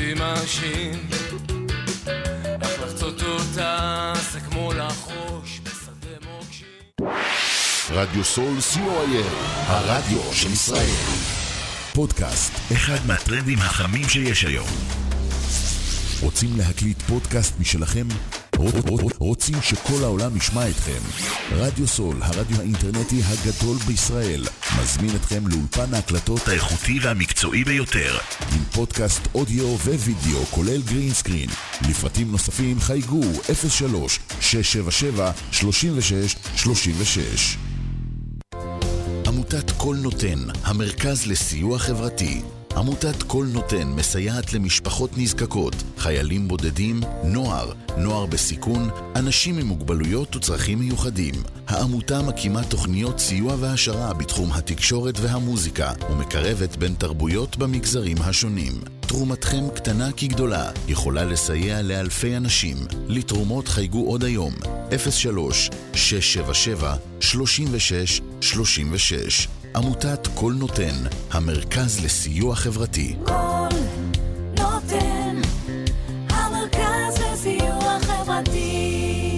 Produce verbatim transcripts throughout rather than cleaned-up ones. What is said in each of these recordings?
אותי מרשים, אך לחצות אותה זה כמו לחוש בשדה מוקשים. רדיו סול סי או איי אל, הרדיו של ישראל. פודקאסט, אחד מהטרנדים החמים שיש היום. רוצים להקליט פודקאסט משלכם? רוצים שכל העולם ישמע אתכם? רדיו סול, הרדיו האינטרנטי הגדול בישראל, מזמין אתכם לאולפן ההקלטות האיכותי והמקצועי ביותר, עם פודקאסט אודיו ווידאו כולל גרין סקרין. לפרטים נוספים חייגו אפס שלוש שש שבע שבע שלוש שש שלוש שש. עמותת כל נותן, המרכז לסיוע חברתי. עמותת כל נותן מסייעת למשפחות נזקקות, חיילים בודדים, נוער, נוער בסיכון, אנשים עם מוגבלויות וצרכים מיוחדים. העמותה מקימה תוכניות סיוע והשרה בתחום התקשורת והמוזיקה, ומקרבת בין תרבויות במגזרים השונים. תרומתכם קטנה כגדולה, יכולה לסייע לאלפי אנשים. לתרומות חייגו עוד היום, אפס שלוש שש שבע שבע שלוש שש שלוש שש. עמותת כל נותן, המרכז לסיוע חברתי. כל נותן, המרכז לסיוע חברתי.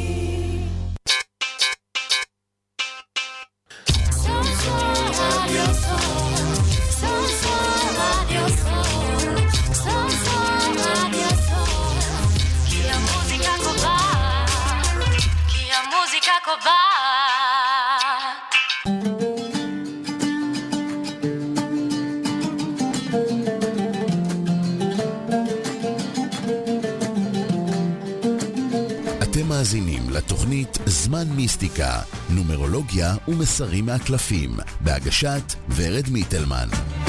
סול סול רדיו סול, סול סול רדיו סול, סול סול רדיו סול, כי המוזיקה קובעת, כי המוזיקה קובעת. אתם מאזינים לתוכנית זמן מיסטיקה, נומרולוגיה ומסרים מהקלפים, בהגשת ורד מיטלמן.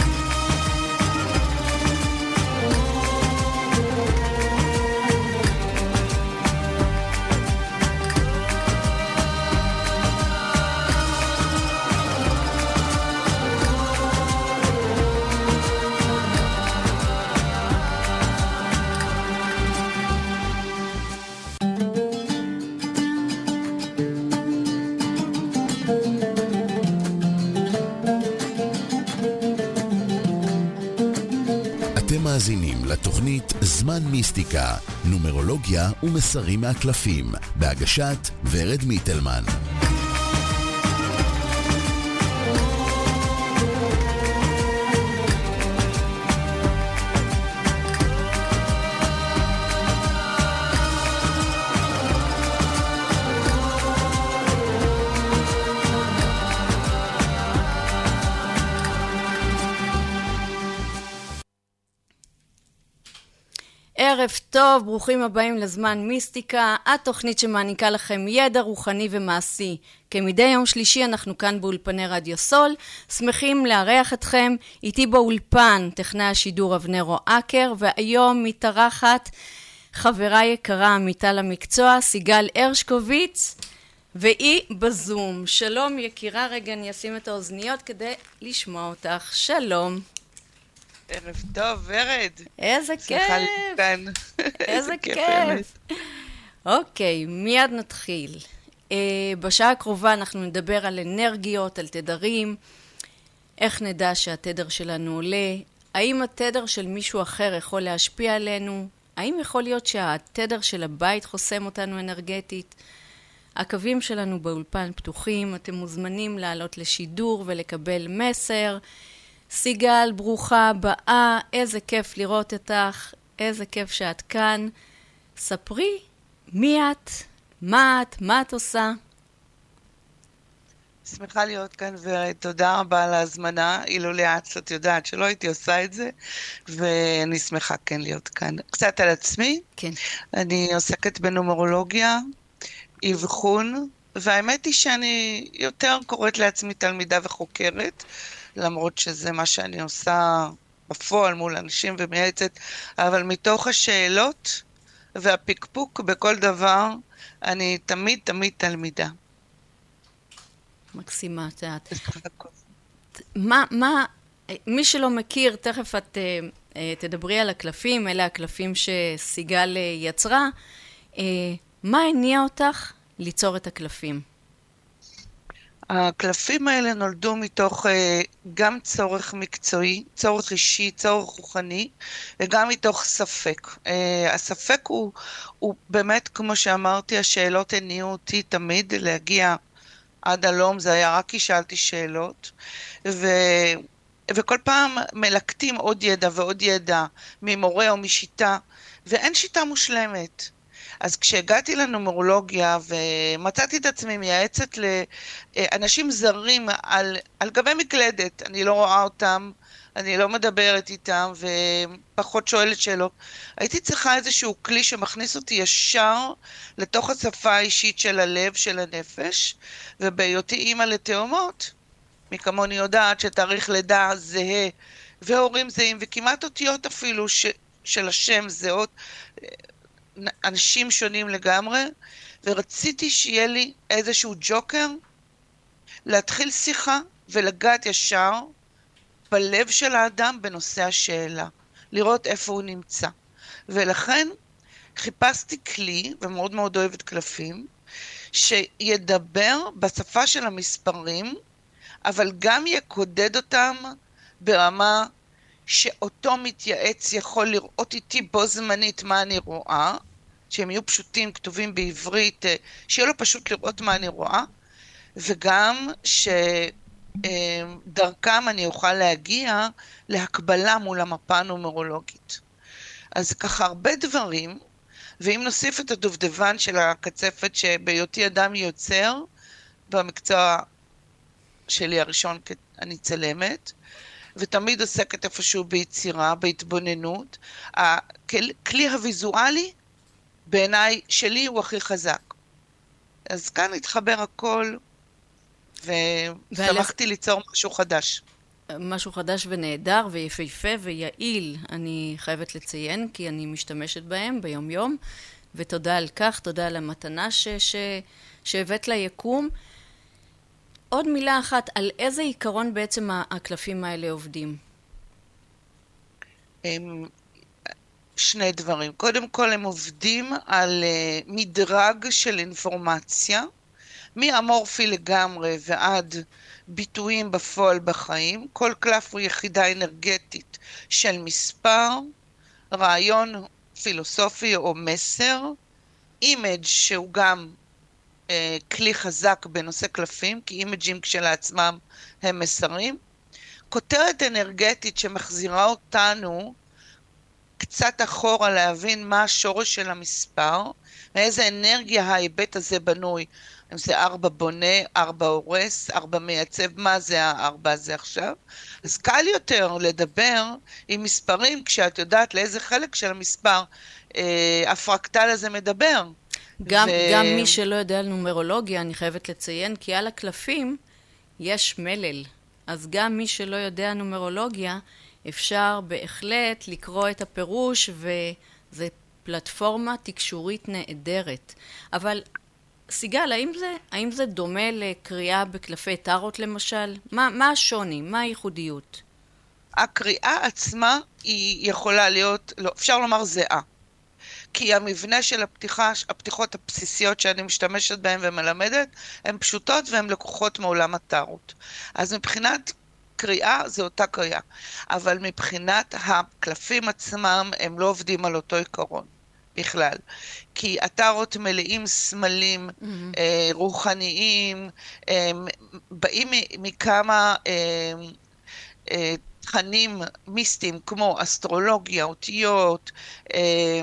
מאזינים לתוכנית זמן מיסטיקה, נומרולוגיה ומסרים מהקלפים, בהגשת ורד מיטלמן. ערב טוב, ברוכים הבאים לזמן מיסטיקה, התוכנית שמעניקה לכם ידע רוחני ומעשי. כמדי יום שלישי אנחנו כאן באולפני רדיו סול, שמחים לארח אתכם. איתי באולפן טכנאי השידור אבנר אקר, והיום מתארחת חברה יקרה עמיתה למקצוע סיגל הרשקוביץ, והיא בזום. שלום יקירה, רגע אני אשים את האוזניות כדי לשמוע אותך. שלום. ערב טוב, ורד. איזה כיף. שמחה להיות כאן. איזה כיף. אוקיי, מיד נתחיל. בשעה הקרובה אנחנו נדבר על אנרגיות, על תדרים. איך נדע שהתדר שלנו עולה? האם התדר של מישהו אחר יכול להשפיע עלינו? האם יכול להיות שהתדר של הבית חוסם אותנו אנרגטית? הקווים שלנו באולפן פתוחים, אתם מוזמנים לעלות לשידור ולקבל מסר. סיגל, ברוכה הבאה, איזה כיף לראות אותך, איזה כיף שאת כאן. ספרי, מי את? מה את? מה את עושה? שמחה להיות כאן, ותודה רבה על ההזמנה. אילולא את, את יודעת שלא הייתי עושה את זה, ואני שמחה כן להיות כאן. קצת על עצמי. כן. אני עוסקת בנומרולוגיה, אבחון, והאמת היא שאני יותר קוראת לעצמי תלמידה וחוקרת, למרות שזה מה שאני עושה בפועל מול אנשים ומייעצת, אבל מתוך השאלות והפיקפוק בכל דבר, אני תמיד תמיד תלמידה. מקסימה, את. מה, מה, מי שלא מכיר, תכף את uh, תדברי על הקלפים, אלה הקלפים שסיגל uh, יצרה. Uh, מה הניע אותך ליצור את הקלפים? הקלפים האלה נולדו מתוך אה, גם צורך מקצועי, צורך אישי, צורך רוחני, וגם מתוך ספק. אה, הספק הוא, הוא באמת, כמו שאמרתי, השאלות הניעו אותי תמיד להגיע עד הלום, זה היה רק כי שאלתי שאלות, ו... וכל פעם מלקטים עוד ידע ועוד ידע ממורה או משיטה, ואין שיטה מושלמת. אז כשהגעתי לנומרולוגיה ומצאתי את עצמי מייעצת לאנשים זרים על, על גבי מקלדת, אני לא רואה אותם, אני לא מדברת איתם ופחות שואלת שאלות, הייתי צריכה איזשהו כלי שמכניס אותי ישר לתוך השפה האישית של הלב, של הנפש, ובהיותי אימא לתאומות, מי כמוני יודעת שתאריך לידה זהה, והורים זהים, וכמעט אותיות אפילו ש, של השם זהות, אנשים שונים לגמרי, ורציתי שיהיה לי איזשהו ג'וקר, להתחיל שיחה ולגעת ישר בלב של האדם בנושא השאלה, לראות איפה הוא נמצא. ולכן חיפשתי כלי, ומאוד מאוד אוהבת קלפים, שידבר בשפה של המספרים, אבל גם יקודד אותם ברמה שאותו מתייעץ יכול לראות איתי בו זמנית מה אני רואה, שהם יהיו פשוטים, כתובים בעברית, שיהיה לו פשוט לראות מה אני רואה, וגם שדרכם אני אוכל להגיע להקבלה מול המפה הנומרולוגית. אז ככה הרבה דברים, ואם נוסיף את הדובדבן של הקצפת שבהיותי אדם יוצר, במקצוע שלי הראשון אני צלמת, ותמיד עוסקת איפשהו ביצירה, בהתבוננות. הכלי הוויזואלי בעיניי שלי הוא הכי חזק. אז כאן התחבר הכל, ושמחתי ליצור משהו חדש. משהו חדש ונהדר ויפהפה ויעיל, אני חייבת לציין, כי אני משתמשת בהם ביום יום, ותודה על כך, תודה על המתנה ש- ש- שהבאת ליקום. עוד מילה אחת, על איזה עיקרון בעצם הקלפים האלה עובדים? הם שני דברים. קודם כל הם עובדים על uh, מדרג של אינפורמציה, מאמורפי לגמרי ועד ביטויים בפועל בחיים. כל קלף הוא יחידה אנרגטית של מספר, רעיון פילוסופי או מסר, אימג' שהוא גם כלי חזק בנושא קלפים, כי אימג'ים כשלעצמם הם מסרים. כותרת אנרגטית שמחזירה אותנו קצת אחורה להבין מה השורש של המספר, מאיזה אנרגיה ההיבט הזה בנוי. אם זה ארבע בונה, ארבע הורס, ארבע מייצב, מה זה הארבע הזה עכשיו? אז קל יותר לדבר עם מספרים כשאת יודעת לאיזה חלק של המספר אה, הפרקטל הזה מדבר. גם, ו... גם מי שלא יודע על נומרולוגיה, אני חייבת לציין, כי על הקלפים יש מלל. אז גם מי שלא יודע נומרולוגיה, אפשר בהחלט לקרוא את הפירוש, וזה פלטפורמה תקשורית נהדרת. אבל סיגל, האם זה, האם זה דומה לקריאה בקלפי טארוט למשל? מה, מה השוני? מה הייחודיות? הקריאה עצמה היא יכולה להיות, לא, אפשר לומר זהה. כי המבנה של הפתיחה, הפתיחות הבסיסיות שאני משתמשת בהן ומלמדת, הן פשוטות והן לקוחות מעולם הטארוט. אז מבחינת קריאה, זה אותה קריאה. אבל מבחינת הקלפים עצמם, הם לא עובדים על אותו עיקרון בכלל. כי הטארוט מלאים סמלים mm-hmm. אה, רוחניים, אה, באים מכמה אה, אה, תכנים מיסטיים, כמו אסטרולוגיה, אותיות, אה,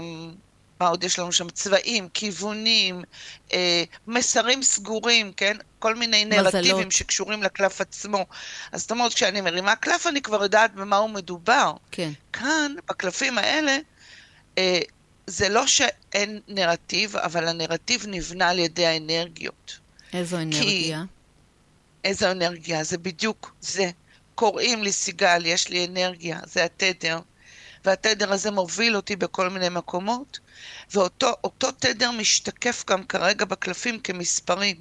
מה עוד יש לנו שם? צבעים, כיוונים, אה, מסרים סגורים, כן? כל מיני נרטיבים מזלות. שקשורים לקלף עצמו. אז זאת אומרת, כשאני מרימה קלף, אני כבר יודעת במה הוא מדובר. כן. כאן, בקלפים האלה, אה, זה לא שאין נרטיב, אבל הנרטיב נבנה על ידי האנרגיות. איזו אנרגיה? כי, איזו אנרגיה? זה בדיוק זה. קוראים לי סיגל, יש לי אנרגיה, זה התדר. והתדר הזה מוביל אותי בכל מיני מקומות, ואותו אותו תדר משתקף גם כרגע בקלפים כמספרים.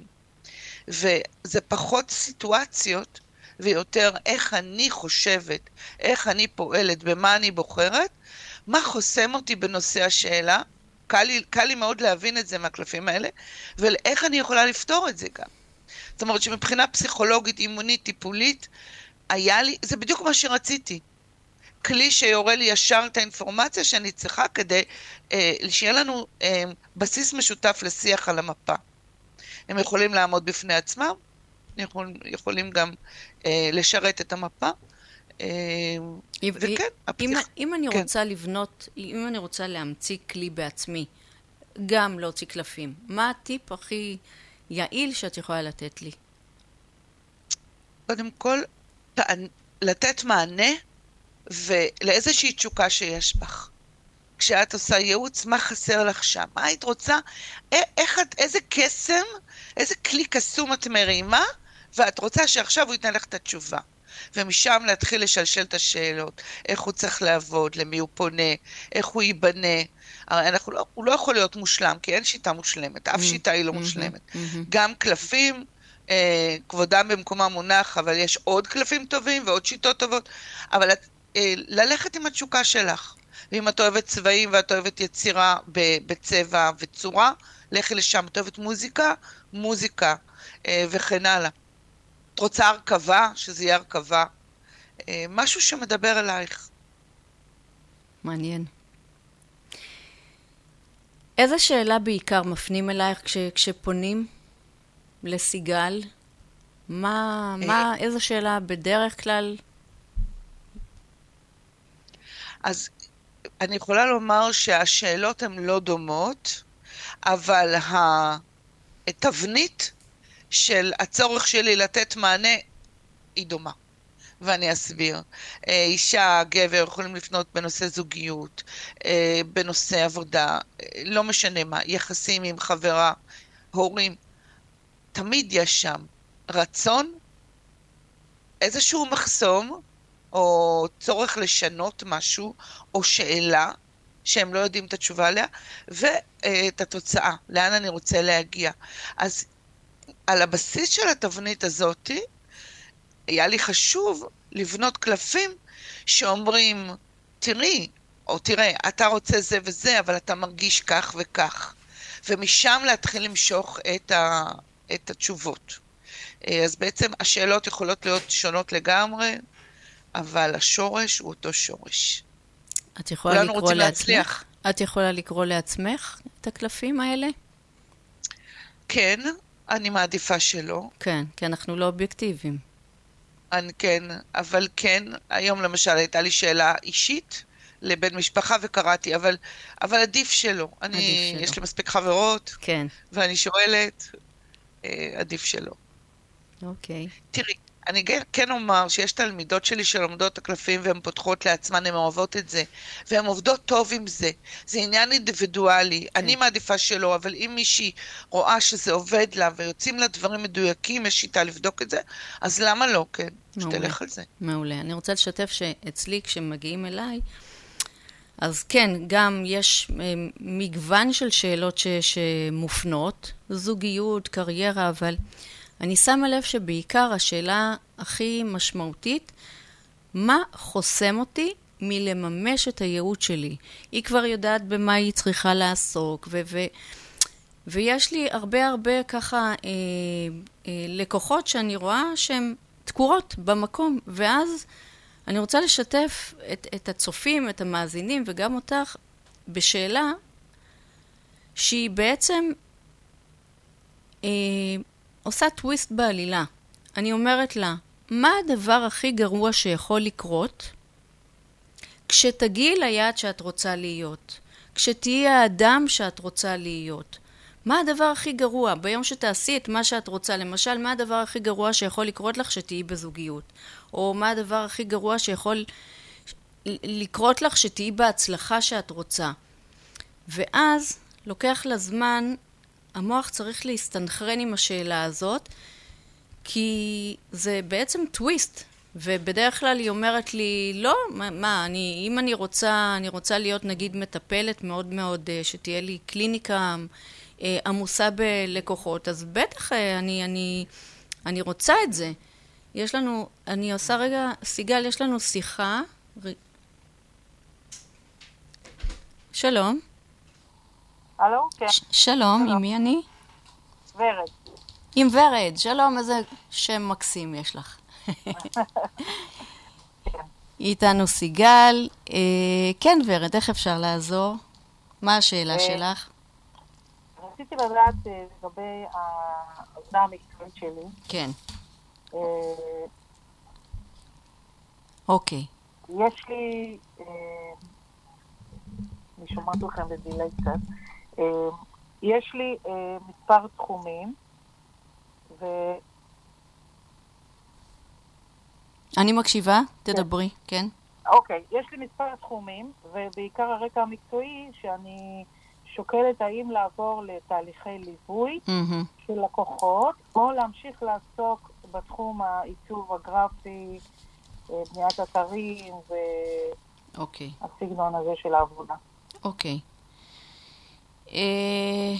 וזה פחות סיטואציות, ויותר איך אני חושבת, איך אני פועלת, במה אני בוחרת, מה חוסם אותי בנושא השאלה, קל לי, קל לי מאוד להבין את זה מהקלפים האלה, ואיך אני יכולה לפתור את זה גם. זאת אומרת שמבחינה פסיכולוגית, אימונית, טיפולית, היה לי, זה בדיוק מה שרציתי. כלי שיורה לי ישר את האינפורמציה שאני צריכה כדי אה, שיהיה לנו אה, בסיס משותף לשיח על המפה. הם יכולים לעמוד בפני עצמם, יכול, יכולים גם אה, לשרת את המפה. אה, וכן, אם, הפסיכ... אם אני כן. רוצה לבנות, אם אני רוצה להמציא כלי בעצמי, גם להוציא קלפים, מה הטיפ הכי יעיל שאת יכולה לתת לי? קודם כל, לתת מענה ולאיזושהי תשוקה שיש בך. כשאת עושה ייעוץ, מה חסר לך שם? מה היית רוצה? איך את, איזה קסם, איזה כלי קסום את מרימה, ואת רוצה שעכשיו הוא ייתן לך את התשובה. ומשם להתחיל לשלשל את השאלות. איך הוא צריך לעבוד, למי הוא פונה, איך הוא ייבנה. הרי אנחנו לא, הוא לא יכול להיות מושלם, כי אין שיטה מושלמת. אף שיטה היא לא מושלמת. גם קלפים, אה, כבודם במקומם מונח, אבל יש עוד קלפים טובים ועוד שיטות טובות. אבל אה, ללכת עם התשוקה שלך. ואם את אוהבת צבעים ואת אוהבת יצירה בצבע וצורה, לכי לשם. את אוהבת מוזיקה, מוזיקה אה, וכן הלאה. את רוצה הרכבה, שזה יהיה הרכבה. אה, משהו שמדבר אלייך. מעניין. איזה שאלה בעיקר מפנים אלייך כש, כשפונים לסיגל? מה, אה, מה, איזה שאלה בדרך כלל? אז אני יכולה לומר שהשאלות הן לא דומות, אבל התבנית של הצורך שלי לתת מענה היא דומה. ואני אסביר. אישה, גבר, יכולים לפנות בנושא זוגיות, בנושא עבודה, לא משנה מה, יחסים עם חברה, הורים. תמיד יש שם רצון, איזשהו מחסום, או צורך לשנות משהו, או שאלה, שהם לא יודעים את התשובה עליה, ואת התוצאה, לאן אני רוצה להגיע. אז על הבסיס של התבנית הזאת, היה לי חשוב לבנות קלפים שאומרים, תראי, או תראה, אתה רוצה זה וזה, אבל אתה מרגיש כך וכך. ומשם להתחיל למשוך את, ה, את התשובות. אז בעצם השאלות יכולות להיות שונות לגמרי, אבל השורש הוא אותו שורש. את יכולה כולנו לקרוא רוצים לעצמך? להצליח. את יכולה לקרוא לעצמך את הקלפים האלה? כן, אני מעדיפה שלא. כן, כי אנחנו לא אובייקטיביים. אני כן, אבל כן, היום למשל הייתה לי שאלה אישית לבן משפחה וקראתי, אבל, אבל עדיף שלא. אני, עדיף שלא. יש לי מספיק חברות, כן, ואני שואלת, אה, עדיף שלא. אוקיי. תראי, אני כן אומר שיש תלמידות שלי שלומדות את הקלפים והן פותחות לעצמן, הן אוהבות את זה, והן עובדות טוב עם זה. זה עניין אינדיבידואלי. אני מעדיפה שלא, אבל אם מישהי רואה שזה עובד לה ויוצאים לה דברים מדויקים, יש שיטה לבדוק את זה, אז למה לא? כן, שתלך על זה. מעולה. אני רוצה לשתף שאצלי כשמגיעים אליי, אז כן, גם יש מגוון של שאלות ש, שמופנות, זוגיות, קריירה, אבל אני שמה לב שבעיקר השאלה הכי משמעותית, מה חוסם אותי מלממש את הייעוד שלי? היא כבר יודעת במה היא צריכה לעסוק, ו- ו- ויש לי הרבה הרבה ככה אה, אה, לקוחות שאני רואה שהן תקורות במקום, ואז אני רוצה לשתף את, את הצופים, את המאזינים וגם אותך בשאלה שהיא בעצם אה, עושה טוויסט בעלילה. אני אומרת לה, מה הדבר הכי גרוע שיכול לקרות כשתגיעי ליעד שאת רוצה להיות? כשתהיי האדם שאת רוצה להיות? מה הדבר הכי גרוע? ביום שתעשי את מה שאת רוצה, למשל, מה הדבר הכי גרוע שיכול לקרות לך שתהיי בזוגיות? או מה הדבר הכי גרוע שיכול לקרות לך שתהיי בהצלחה שאת רוצה? ואז לוקח לה זמן, המוח צריך להסתנכרן עם השאלה הזאת, כי זה בעצם טוויסט. ובדרך כלל היא אומרת לי, לא, מה, מה אני, אם אני רוצה, אני רוצה להיות נגיד מטפלת מאוד מאוד, שתהיה לי קליניקה עמוסה בלקוחות, אז בטח אני, אני, אני רוצה את זה. יש לנו, אני עושה רגע, סיגל, יש לנו שיחה. שלום. הלו? כן. ש- שלום, עם מי אני? ורד. עם ורד, שלום, איזה שם מקסים יש לך. איתנו סיגל. אה, כן, ורד, איך אפשר לעזור? מה השאלה שלך? רציתי לדעת אה, לגבי העבודה המקצועית שלי. כן. אה, אוקיי. יש לי, אה, אני שומעת לכם בדילי קצת, אה, יש לי אה, מספר תחומים, ו... אני מקשיבה, תדברי, כן. אוקיי, יש לי מספר תחומים, ובעיקר הרקע המקצועי שאני שוקלת האם לעבור לתהליכי ליווי מהמם. של לקוחות, או להמשיך לעסוק בתחום העיצוב הגרפי, אה, בניית אתרים אוקיי, והסגנון הזה של העבודה. אוקיי. אה,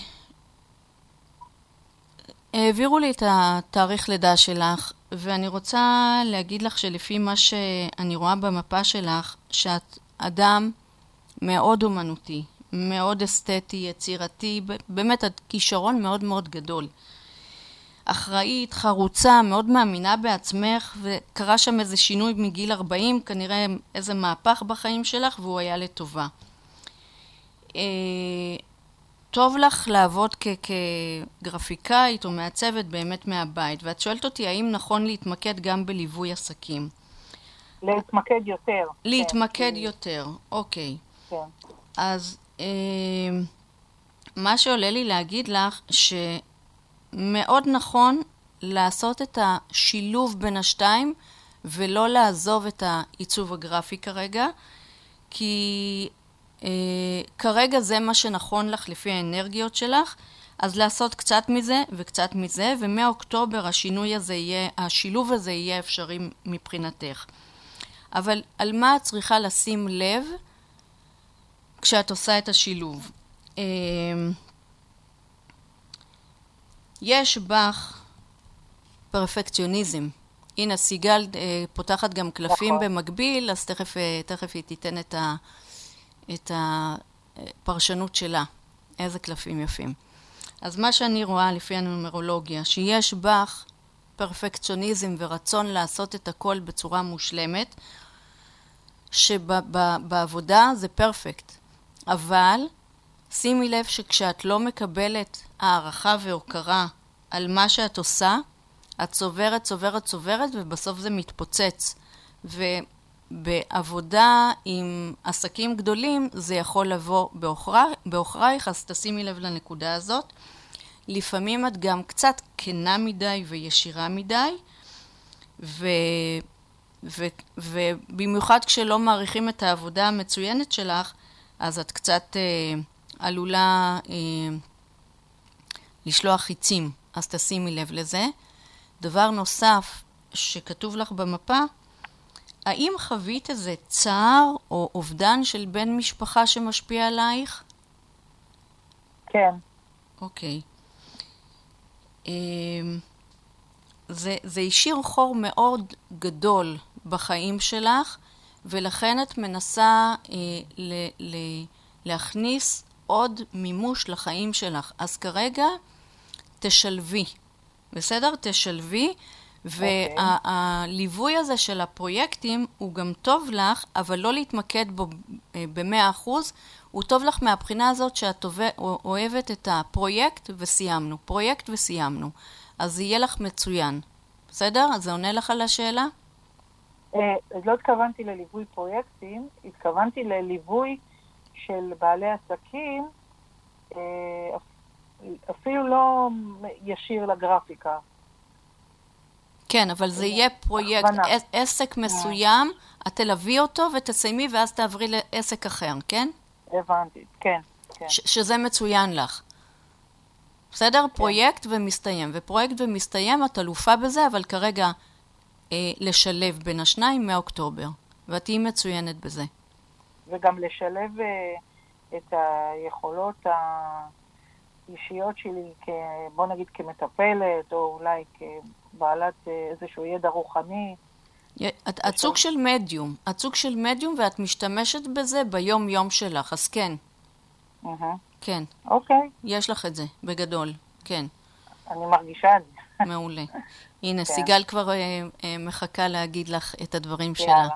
העבירו לי את התאריך לידה שלך, ואני רוצה להגיד לך שלפי מה שאני רואה במפה שלך, שאת אדם מאוד אומנותי, מאוד אסתטי, יצירתי, ב- באמת את כישרון מאוד מאוד גדול. אחראית, חרוצה, מאוד מאמינה בעצמך, וקרה שם איזה שינוי מגיל ארבעים, כנראה איזה מהפך בחיים שלך, והוא היה לטובה. אה, טוב לך לעבוד כ- כגרפיקאית או מעצבת באמת מהבית, ואת שואלת אותי האם נכון להתמקד גם בליווי עסקים. להתמקד יותר. להתמקד כן, יותר, אוקיי. כן. אז אה, מה שעולה לי להגיד לך, שמאוד נכון לעשות את השילוב בין השתיים, ולא לעזוב את העיצוב הגרפי כרגע, כי אה, כרגע זה מה שנכון לך לפי האנרגיות שלך, אז לעשות קצת מזה וקצת מזה, ומאוקטובר השינוי הזה יהיה, השילוב הזה יהיה אפשרי מבחינתך. אבל על מה את צריכה לשים לב כשאת עושה את השילוב? אה, יש בך פרפקציוניזם. הנה, סיגל אה, פותחת גם קלפים נכון. במקביל, אז תכף, אה, תכף היא תיתן את, ה, את הפרשנות שלה. איזה קלפים יפים. אז מה שאני רואה לפי הנומרולוגיה, שיש בך פרפקציוניזם ורצון לעשות את הכל בצורה מושלמת, שבעבודה זה פרפקט. אבל שימי לב שכשאת לא מקבלת הערכה והוקרה על מה שאת עושה, את צוברת, צוברת, צוברת, ובסוף זה מתפוצץ. ובעבודה עם עסקים גדולים, זה יכול לבוא באוכרייך, אז תשימי לב לנקודה הזאת. לפעמים את גם קצת כנה מדי וישירה מדי, ו... ו... ובמיוחד כשלא מעריכים את העבודה המצוינת שלך, אז את קצת אה, עלולה אה, לשלוח חיצים, אז תשימי לב לזה. דבר נוסף שכתוב לך במפה, האם חווית איזה צער או אובדן של בן משפחה שמשפיע עלייך? כן. אוקיי. אה, זה, זה השאיר חור מאוד גדול בחיים שלך, ולכן את מנסה אה, ל, ל, להכניס עוד מימוש לחיים שלך. אז כרגע תשלבי, בסדר? תשלבי, והליווי הזה של הפרויקטים הוא גם טוב לך, אבל לא להתמקד בו ב-מאה אחוז, הוא טוב לך מהבחינה הזאת שאת אוהבת את הפרויקט וסיימנו, פרויקט וסיימנו. אז זה יהיה לך מצוין. בסדר? אז זה עונה לך על השאלה? אז לא התכוונתי לליווי פרויקטים, התכוונתי לליווי של בעלי עסקים, אפילו לא ישיר לגרפיקה. כן, אבל זה יהיה פרויקט, עסק מסוים, את תלווי אותו ותסיימי ואז תעברי לעסק אחר, כן? הבנתי, כן, כן. שזה מצוין לך. בסדר? פרויקט ומסתיים. ופרויקט ומסתיים, את אלופה בזה, אבל כרגע אה, לשלב בין השניים מאוקטובר. ואת תהיי מצוינת בזה. וגם לשלב אה, את היכולות האישיות שלי, כ, בוא נגיד כמטפלת, או אולי כבעלת אה, איזשהו ידע רוחני. את, את סוג של מדיום. את סוג של מדיום ואת משתמשת בזה ביום יום שלך. אז כן. Uh-huh. כן. אוקיי. יש לך את זה, בגדול. כן. אני מרגישה את זה. מעולה. הנה, סיגל כבר אה, אה, מחכה להגיד לך את הדברים שלה. יאללה.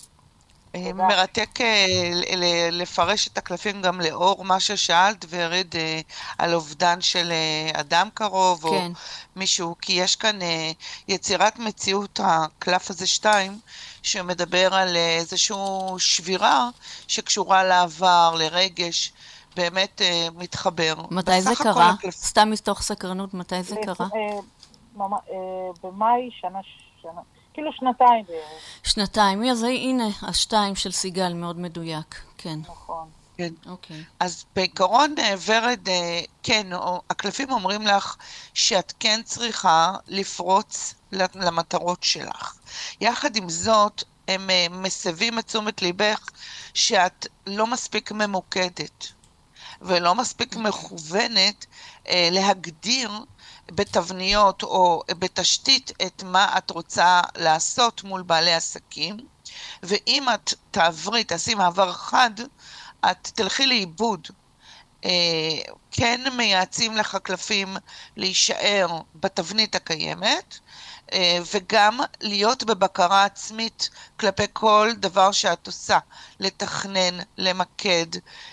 אה, תודה. מרתק אה, ל- ל- לפרש את הקלפים גם לאור מה ששאלת, ורד, אה, על אובדן של אה, אדם קרוב, או כן. מישהו, כי יש כאן אה, יצירת מציאות, הקלף הזה שתיים, שמדבר על אה, איזושהי שבירה שקשורה לעבר, לרגש, באמת אה, מתחבר. מתי זה בסך הכל קרה? הקלפ- סתם מתוך סקרנות, מתי זה קרה? אה, ממ- אה, במאי שנה, שנה, כאילו שנתיים בערך, שנתיים. אז הנה, השתיים של סיגל מאוד מדויק. כן, נכון. כן. אוקיי. אז בעיקרון, אה, ורד, אה, כן, או- הקלפים אומרים לך שאת כן צריכה לפרוץ ל- למטרות שלך. יחד עם זאת, הם אה, מסבים את תשומת ליבך שאת לא מספיק ממוקדת ולא מספיק מכוונת אה, להגדיר בתבניות או בתשתית את מה את רוצה לעשות מול בעלי עסקים, ואם את תעברי, תעשי מעבר חד, את תלכי לאיבוד. אה, כן מייעצים לך הקלפים להישאר בתבנית הקיימת, אה, וגם להיות בבקרה עצמית כלפי כל דבר שאת עושה, לתכנן, למקד,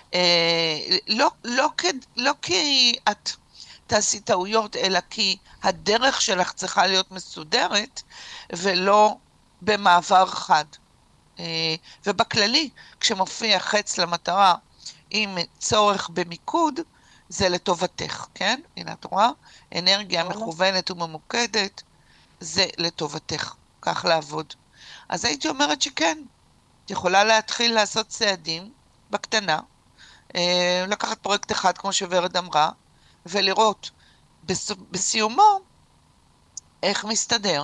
אה, לא, לא, כ- לא כי את תעשי טעויות, אלא כי הדרך שלך צריכה להיות מסודרת, ולא במעבר חד. אה, ובכללי, כשמופיע חץ למטרה עם צורך במיקוד, זה לטובתך, כן? הנה את רואה? אנרגיה מכוונת וממוקדת, זה לטובתך, כך לעבוד. אז הייתי אומרת שכן, את יכולה להתחיל לעשות צעדים בקטנה, אה, לקחת פרויקט אחד כמו שוורד אמרה, ולראות בס... בסיומו איך מסתדר,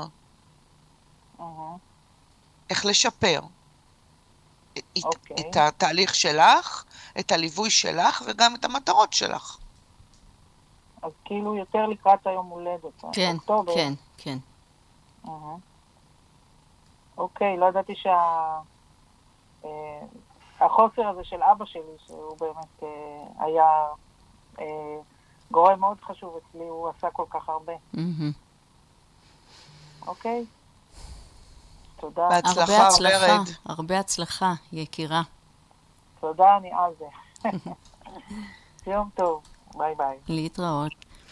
אהה. איך לשפר את, אוקיי. את התהליך שלך, את הליווי שלך וגם את המטרות שלך. אז כאילו יותר לקראת היום הולדת. כן, אוקטובר. כן, כן. אהה. אוקיי, לא ידעתי שה... אה, החוסר הזה של אבא שלי, שהוא באמת אה, היה אה, גורם מאוד חשוב אצלי, הוא עשה כל כך הרבה. מהמם. אוקיי? תודה. בהצלחה, הרבה הצלחה, ורד. הרבה הצלחה, יקירה. תודה, אני על זה. יום טוב. ביי ביי. להתראות.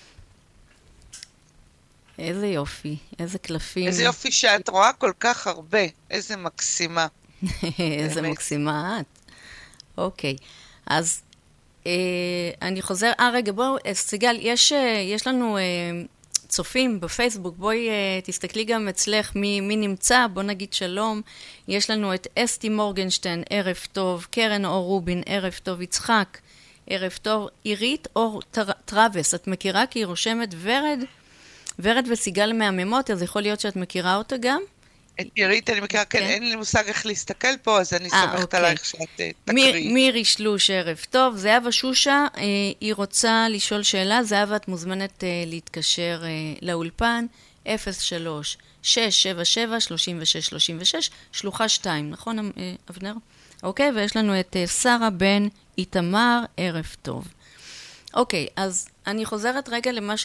איזה יופי, איזה קלפים. איזה יופי שאת רואה כל כך הרבה, איזה מקסימה. איזה באמת. מקסימה את. אוקיי, אז אה, אני חוזר, אה רגע, בואו, אה, סיגל, יש, אה, יש לנו אה, צופים בפייסבוק, בואי אה, תסתכלי גם אצלך מי, מי נמצא, בוא נגיד שלום. יש לנו את אסתי מורגנשטיין, ערב טוב, קרן אור רובין, ערב טוב, יצחק, ערב טוב, עירית אור טר, טרווס, את מכירה כי היא רושמת ורד, ורד וסיגל מהממות, אז יכול להיות שאת מכירה אותה גם? את עירית אני מכירה, כן, כן. אין לי מושג איך להסתכל פה, אז אני אה, סומכת אוקיי. עלייך שאת אה, מיר, תקריאי. מירי שלוש, ערב טוב. זהבה שושה, אה, היא רוצה לשאול שאלה. זהבה, את מוזמנת אה, להתקשר אה, לאולפן, אפס שלוש שש שבע שבע שלושים ושש שלושים ושש, שלוחה שתיים, נכון, אה, אבנר? אוקיי, ויש לנו את אה, שרה בן איתמר, ערב טוב. אוקיי, אז אני חוזרת רגע למה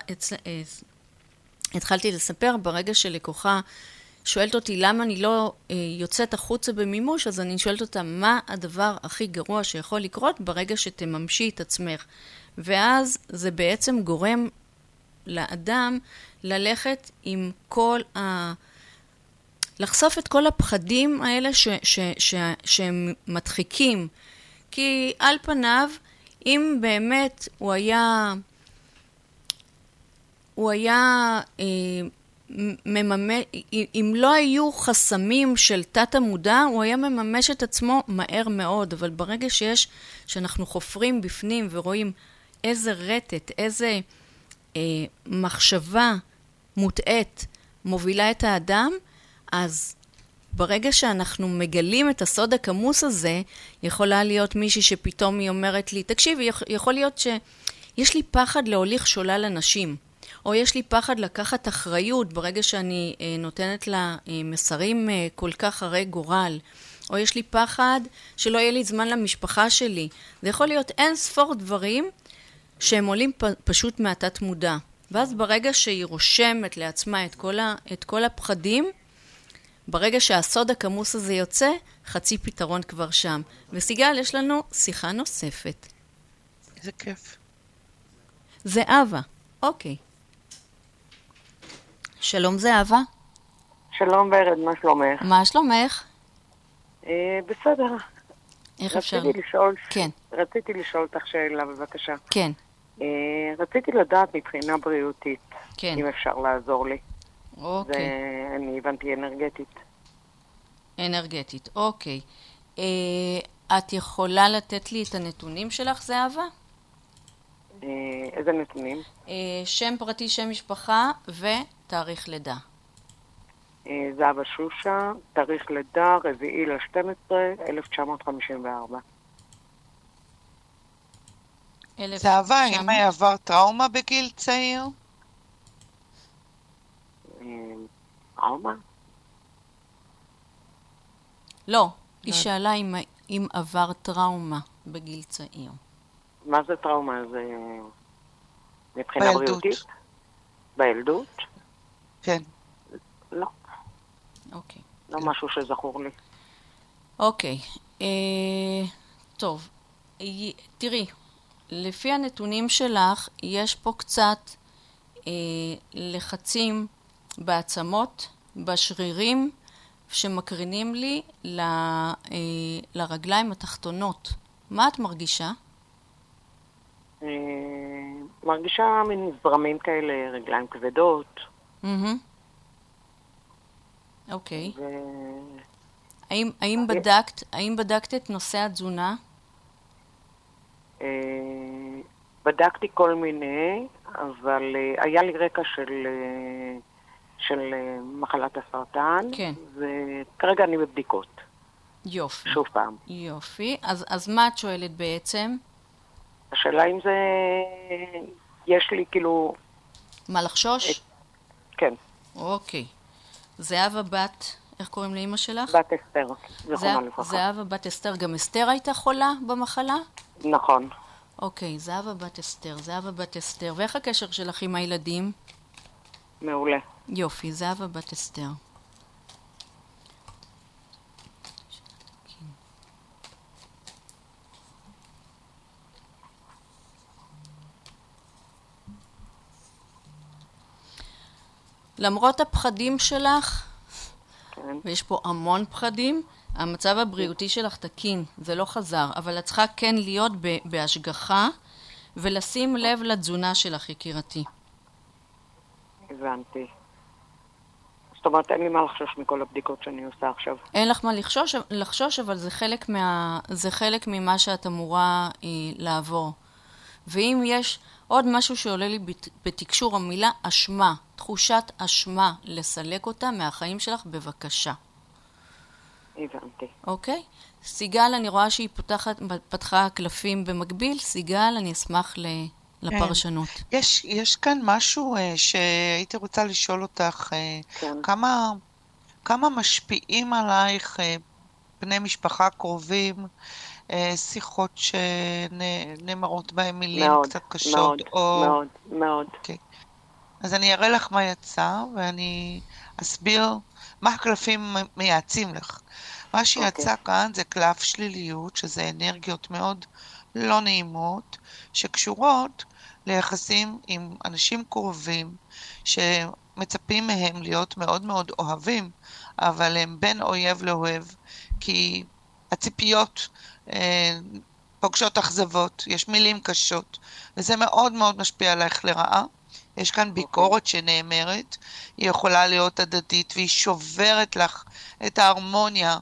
שהתחלתי לספר. ברגע שלקוחה שואלת אותי למה אני לא אה, יוצאת החוצה במימוש, אז אני שואלת אותה מה הדבר הכי גרוע שיכול לקרות ברגע שתממשי את עצמך. ואז זה בעצם גורם לאדם ללכת עם כל ה... לחשוף את כל הפחדים האלה ש... ש... ש... שהם מדחיקים. כי על פניו, אם באמת הוא היה... הוא היה... אה, מממש, אם לא היו חסמים של תת המודע, הוא היה מממש את עצמו מהר מאוד, אבל ברגע שיש, שאנחנו חופרים בפנים ורואים איזה רטט, איזה אה, מחשבה מוטעת מובילה את האדם, אז ברגע שאנחנו מגלים את הסוד הכמוס הזה, יכולה להיות מישהי שפתאום היא אומרת לי, תקשיבי, יכול להיות שיש לי פחד להוליך שולל אנשים, או יש לי פחד לקחת אחריות ברגע שאני אה, נותנת לה אה, מסרים אה, כל כך הרי גורל, או יש לי פחד שלא יהיה לי זמן למשפחה שלי. זה יכול להיות אין ספור דברים שהם עולים פ- פשוט מהתת מודע. ואז ברגע שהיא רושמת לעצמה את כל, ה, את כל הפחדים, ברגע שהסוד הכמוס הזה יוצא, חצי פתרון כבר שם. וסיגל, יש לנו שיחה נוספת. איזה כיף. זהבה, אוקיי. שלום זהבה. שלום ורד, מה שלומך? מה שלומך? אה, בסדר. איך אפשר? רציתי לשאול, כן. רציתי לשאול אותך שאלה, בבקשה. כן. אה, רציתי לדעת מבחינה בריאותית, כן. אם אפשר לעזור לי. אוקיי. ואני הבנתי אנרגטית. אנרגטית, אוקיי. אה, את יכולה לתת לי את הנתונים שלך, זהבה? אה, איזה נתונים? אה, שם פרטי, שם משפחה ותאריך לידה. אה, זהבה שושה, תאריך לידה, רביעי ל-שתים עשרה, אלף תשע מאות חמישים וארבע. זהבה, האם עבר טראומה בגיל צעיר? אה, טראומה? לא, היא שאלה אם, אם עבר טראומה בגיל צעיר. מה זה טראומה? זה מבחינה בילדות. בריאותית? בילדות? כן. לא, אוקיי. לא משהו שזכור לי. אוקיי. אה, טוב, י- תראי, לפי הנתונים שלך, יש פה קצת אה, לחצים בעצמות, בשרירים, שמקרינים לי ל, אה, לרגליים התחתונות. מה את מרגישה? אה, מרגישה מין זרמים כאלה, רגליים כבדות. מהמם. אוקיי. ו... האם, האם בדקת, האם בדקת את נושא התזונה? אה, בדקתי כל מיני, אבל אה, היה לי רקע של, אה, של אה, מחלת הסרטן. כן. וכרגע אני בבדיקות. יופי. שוב פעם. יופי. אז, אז מה את שואלת בעצם? השאלה אם זה... יש לי כאילו... מה לחשוש? כן. אוקיי. זהבה בת, איך קוראים לאמא שלך? בת אסתר, זכרונה זה- לברכה. זהבה בת אסתר, גם אסתר הייתה חולה במחלה? נכון. אוקיי, זהבה בת אסתר, זהבה בת אסתר. ואיך הקשר שלך עם הילדים? מעולה. יופי, זהבה בת אסתר. למרות הפחדים שלך, כן. ויש פה המון פחדים, המצב הבריאותי שלך תקין, זה לא חזר, אבל את צריכה כן להיות ב- בהשגחה ולשים לב לתזונה שלך, יקירתי. הבנתי. זאת אומרת, אין לי מה לחשוש מכל הבדיקות שאני עושה עכשיו. אין לך מה לחשוש, לחשוש אבל זה חלק, מה, זה חלק ממה שאת אמורה אה, לעבור. ואם יש עוד משהו שעולה לי בת, בתקשור, המילה אשמה, תחושת אשמה, לסלק אותה מהחיים שלך, בבקשה. הבנתי. אוקיי? סיגל, אני רואה שהיא פותחת, פתחה קלפים במקביל. סיגל, אני אשמח ל, לפרשנות. יש, יש כאן משהו אה, שהייתי רוצה לשאול אותך, אה, כן. כמה, כמה משפיעים עלייך אה, בני משפחה קרובים, אה, שיחות שנאמרות בהם מילים מאוד, קצת קשות, מאוד, או... מאוד, מאוד. אוקיי. אז אני אראה לך מה יצא, ואני אסביר מה הקלפים מייעצים לך. מה שיצא אוקיי. כאן זה קלף שליליות, שזה אנרגיות מאוד לא נעימות, שקשורות ליחסים עם אנשים קרובים, שמצפים מהם להיות מאוד מאוד אוהבים, אבל הם בין אויב לאוהב, כי הציפיות אה, פוגשות אכזבות, יש מילים קשות, וזה מאוד מאוד משפיע עליך לרעה. יש כאן ביקורת שנאמרת, היא יכולה להיות הדדית, והיא שוברת לך את ההרמוניה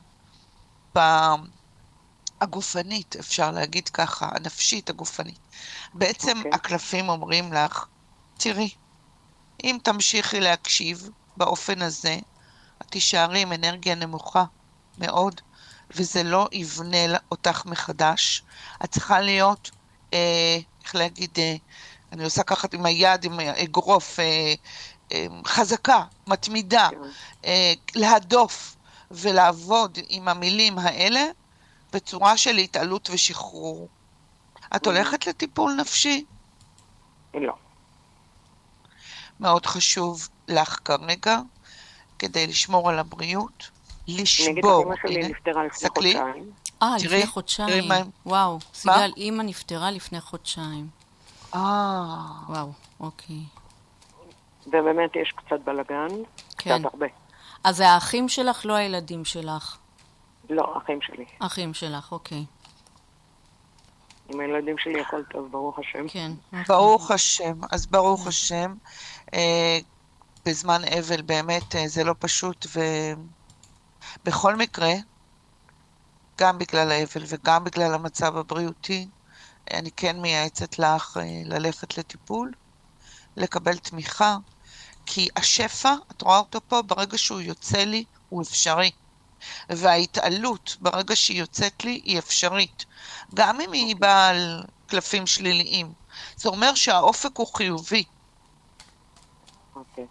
הגופנית, אפשר להגיד ככה, הנפשית הגופנית. בעצם אוקיי. הקלפים אומרים לך, תראי, אם תמשיכי להקשיב באופן הזה, את תישארי עם אנרגיה נמוכה מאוד, וזה לא יבנה אותך מחדש. את צריכה להיות, אה, איך להגיד, אה, אני עושה ככה עם היד, עם אגרוף, אה, אה, חזקה, מתמידה, אה, להדוף ולעבוד עם המילים האלה בצורה של התעלות ושחרור. את הולכת לטיפול נפשי? לא. מאוד חשוב לך כרגע, כדי לשמור על הבריאות, לשבור. אני אגיד לך, אמא שלי נפטרה לפני סתכלי. חודשיים. אה, תראי, לפני חודשיים. מה- וואו, סיגל, אימא נפטרה לפני חודשיים. אה, וואו, אוקיי. ובאמת יש קצת בלגן, כן. קצת הרבה. אז זה האחים שלך, לא הילדים שלך. לא, אחים שלי. אחים שלך, אוקיי. עם הילדים שלי הכל טוב, ברוך השם. כן. אוקיי. ברוך השם. אז ברוך השם. אה, בזמן אבל באמת אה, זה לא פשוט, ובכל מקרה, גם בגלל האבל וגם בגלל המצב הבריאותי, אני כן מייעצת לך אה, ללכת לטיפול, לקבל תמיכה, כי השפע, את רואה אותו פה, ברגע שהוא יוצא לי, הוא אפשרי. וההתעלות, ברגע שהיא יוצאת לי, היא אפשרית. גם אם היא באה על קלפים שליליים. זה אומר שהאופק הוא חיובי. אוקיי.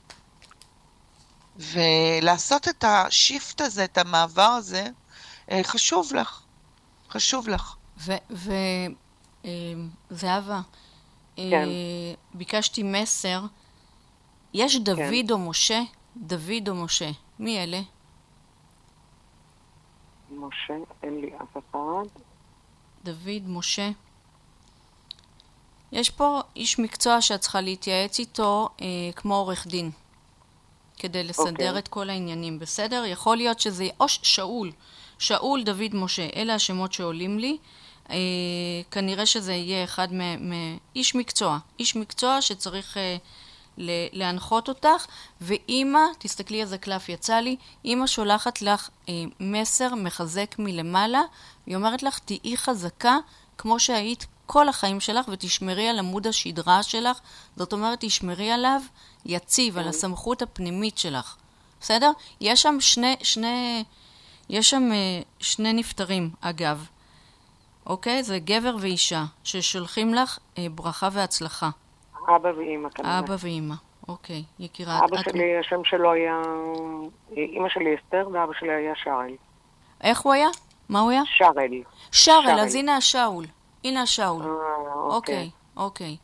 ולעשות את השיפט הזה, את המעבר הזה, אה, חשוב לך. חשוב לך. וזהבה, כן. ביקשתי מסר. יש דוד או משה? דוד או משה. מי אלה? משה, אין לי אף אחד. דוד, משה. יש פה איש מקצוע שאת צריכה להתייעץ איתו אה, כמו עורך דין, כדי לסדר אוקיי. את כל העניינים, בסדר? יכול להיות שזה יהיה, או ש- שאול, שאול, דוד, משה, אלה השמות שעולים לי. אה, כנראה שזה יהיה אחד מאיש מקצוע, איש מקצוע שצריך אה, ל- להנחות אותך, ואמא, תסתכלי איזה קלף יצא לי, אמא שולחת לך אה, מסר מחזק מלמעלה, היא אומרת לך, תהיי חזקה כמו שהיית כל החיים שלך, ותשמרי על עמוד השדרה שלך, זאת אומרת, תשמרי עליו יציב, על הסמכות הפנימית שלך. בסדר? יש שם שני, שני, יש שם אה, שני נפטרים, אגב. אוקיי? זה גבר ואישה, ששולחים לך אה, ברכה והצלחה. אבא ואמא כנראה. אבא ואמא. אוקיי, יקירה. אבא את- שלי, השם שלו היה... אמא שלי אסתר ואבא שלי היה שרל. איך הוא היה? מה הוא היה? שרל. שרל, שרל. אז הנה השאול. הנה השאול. אה, אוקיי, אוקיי.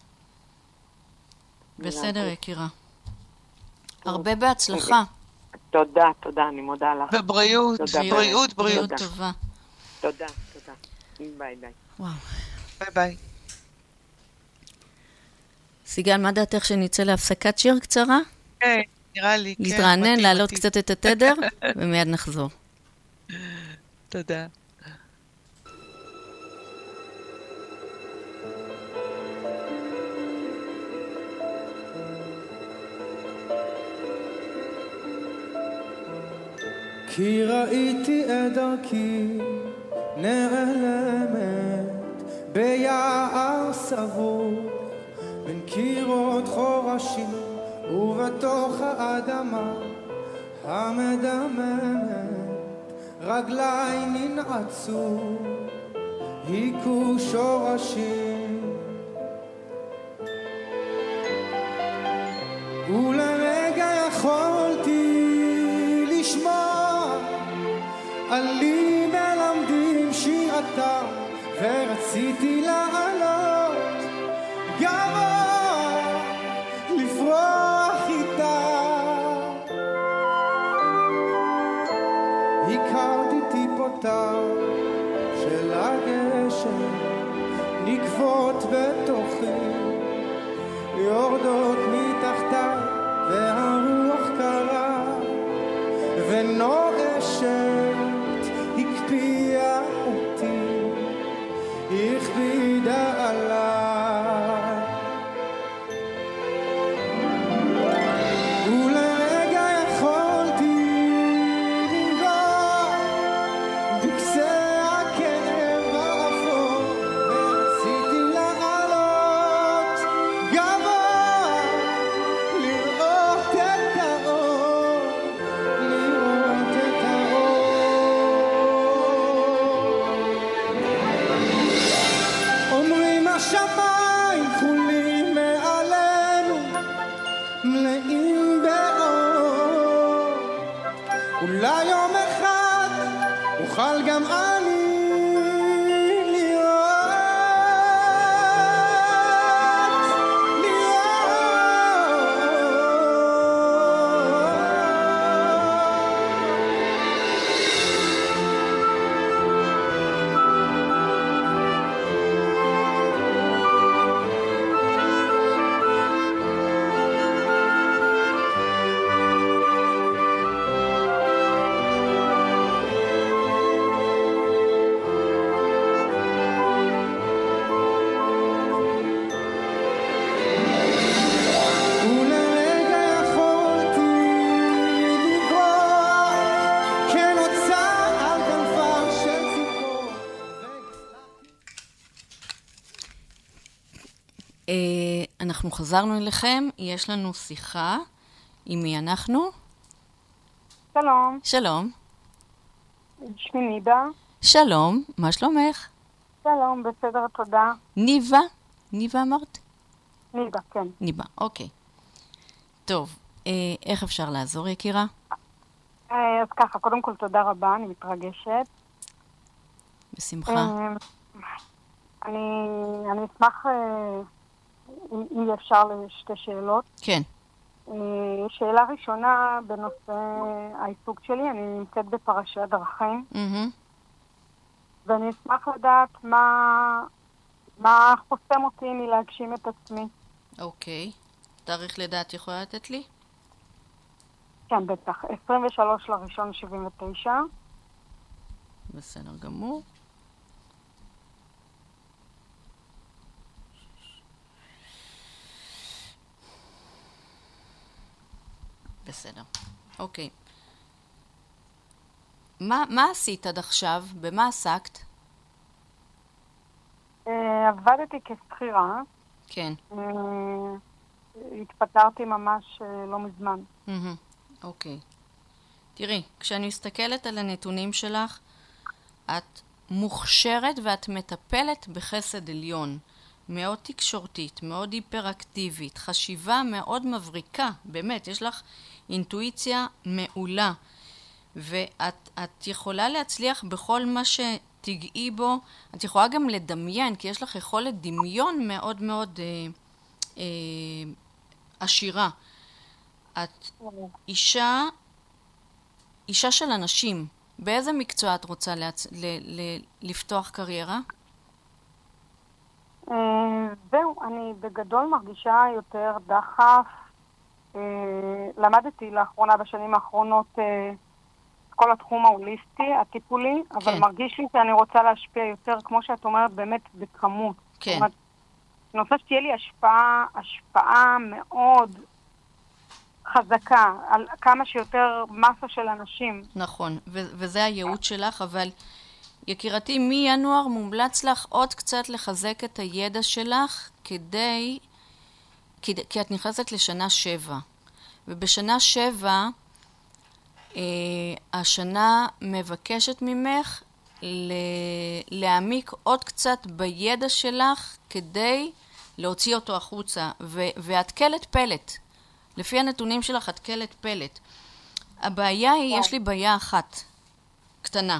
בסדר, יקירה. הרבה בהצלחה. תודה, תודה, אני מודה לך. בבריאות, תודה. בריאות, בריאות. תודה. טובה. תודה, תודה. ביי ביי. וואו. ביי ביי. סיגל, מה דעתך שנצא להפסקת שיר קצרה? כן, נראה לי, כן. להתרענן, מתאים, להעלות מתאים. קצת את התדר, ומיד נחזור. תודה. כי ראיתי את דרכי נעלמת ביער סבוך בין קירות חורשים ובתוך האדמה המדממת רגליי ננעצו היכו שורשים ולרגע יכולתי לשמוע עלי מלמדים שירתה ורציתי לעלות גבוה לפרוח איתה הכרתי טיפותיו של הגשם נקבות בתוכי יורדות מתחתיי והרוח קרה ונואשת הקפיאה אותי הכבידה עליי ולרגע יכולתי לנגוע בקצה הכאב האפור ורציתי לעלות גבוה לראות את האור לראות את האור אומרים השמיים כחולים מעלינו מלאים באור אולי יום אחד אוכל גם אני לראות לראות אה, אנחנו חזרנו אליכם, יש לנו שיחה. עם מי אנחנו? שלום, שלום. שמי נידה. שלום, מה שלומך? שלום, בסדר, תודה. ניבה? ניבה אמרת? נידה, כן. ניבה, אוקיי. טוב, אה, איך אפשר לעזור, יקירה? אה, אז ככה, קודם כל תודה רבה, אני מתרגשת. בשמחה. אה, אני, אני אשמח, אה, אם, אם אפשר לשתי שאלות. כן. אה, שאלה ראשונה בנושא העיסוק שלי, אני נמצאת בפרשת דרכים, Mm-hmm. ואני אשמח לדעת מה, מה חוסם אותי מלהגשים את עצמי. אוקיי. תאריך לידה את יכולה לתת לי? כן, בטח. עשרים ושלוש לראשון שבעים ותשע. בסדר גמור. בסדר. אוקיי. מה, מה עשית עד עכשיו? במה עסקת? אה, עבדתי כשכירה. כן. אה, התפטרתי ממש אה, לא מזמן. מהמם. אוקיי. תראי, כשאני מסתכלת על הנתונים שלך, את מוכשרת ואת מטפלת בחסד עליון. מאוד תקשורתית, מאוד היפראקטיבית, חשיבה מאוד מבריקה, באמת, יש לך אינטואיציה מעולה. ואת את יכולה להצליח בכל מה שתגעי בו, את יכולה גם לדמיין, כי יש לך יכולת דמיון מאוד מאוד אה, אה, עשירה. את אישה, אישה של אנשים. באיזה מקצוע את רוצה להצ... ל... ל... לפתוח קריירה? אה, זהו, אני בגדול מרגישה יותר דחף. אה, למדתי לאחרונה, בשנים האחרונות, אה, כל התחום ההוליסטי, הטיפולי, אבל כן. מרגיש לי שאני רוצה להשפיע יותר, כמו שאת אומרת, באמת בכמות. כן. זאת אומרת, אני רוצה שתהיה לי השפעה, השפעה מאוד חזקה, על כמה שיותר מסה של אנשים. נכון, ו- וזה הייעוד שלך, אבל יקירתי, מינואר מומלץ לך עוד קצת לחזק את הידע שלך, כדי, כדי כי את נכנסת לשנה שבע. ובשנה שבע, אה, השנה מבקשת ממך ל- להעמיק עוד קצת בידע שלך, כדי להוציא אותו החוצה. ו- ואת קלט פלט. לפי הנתונים שלך, את קלט פלט. הבעיה היא, יש לי בעיה אחת, קטנה.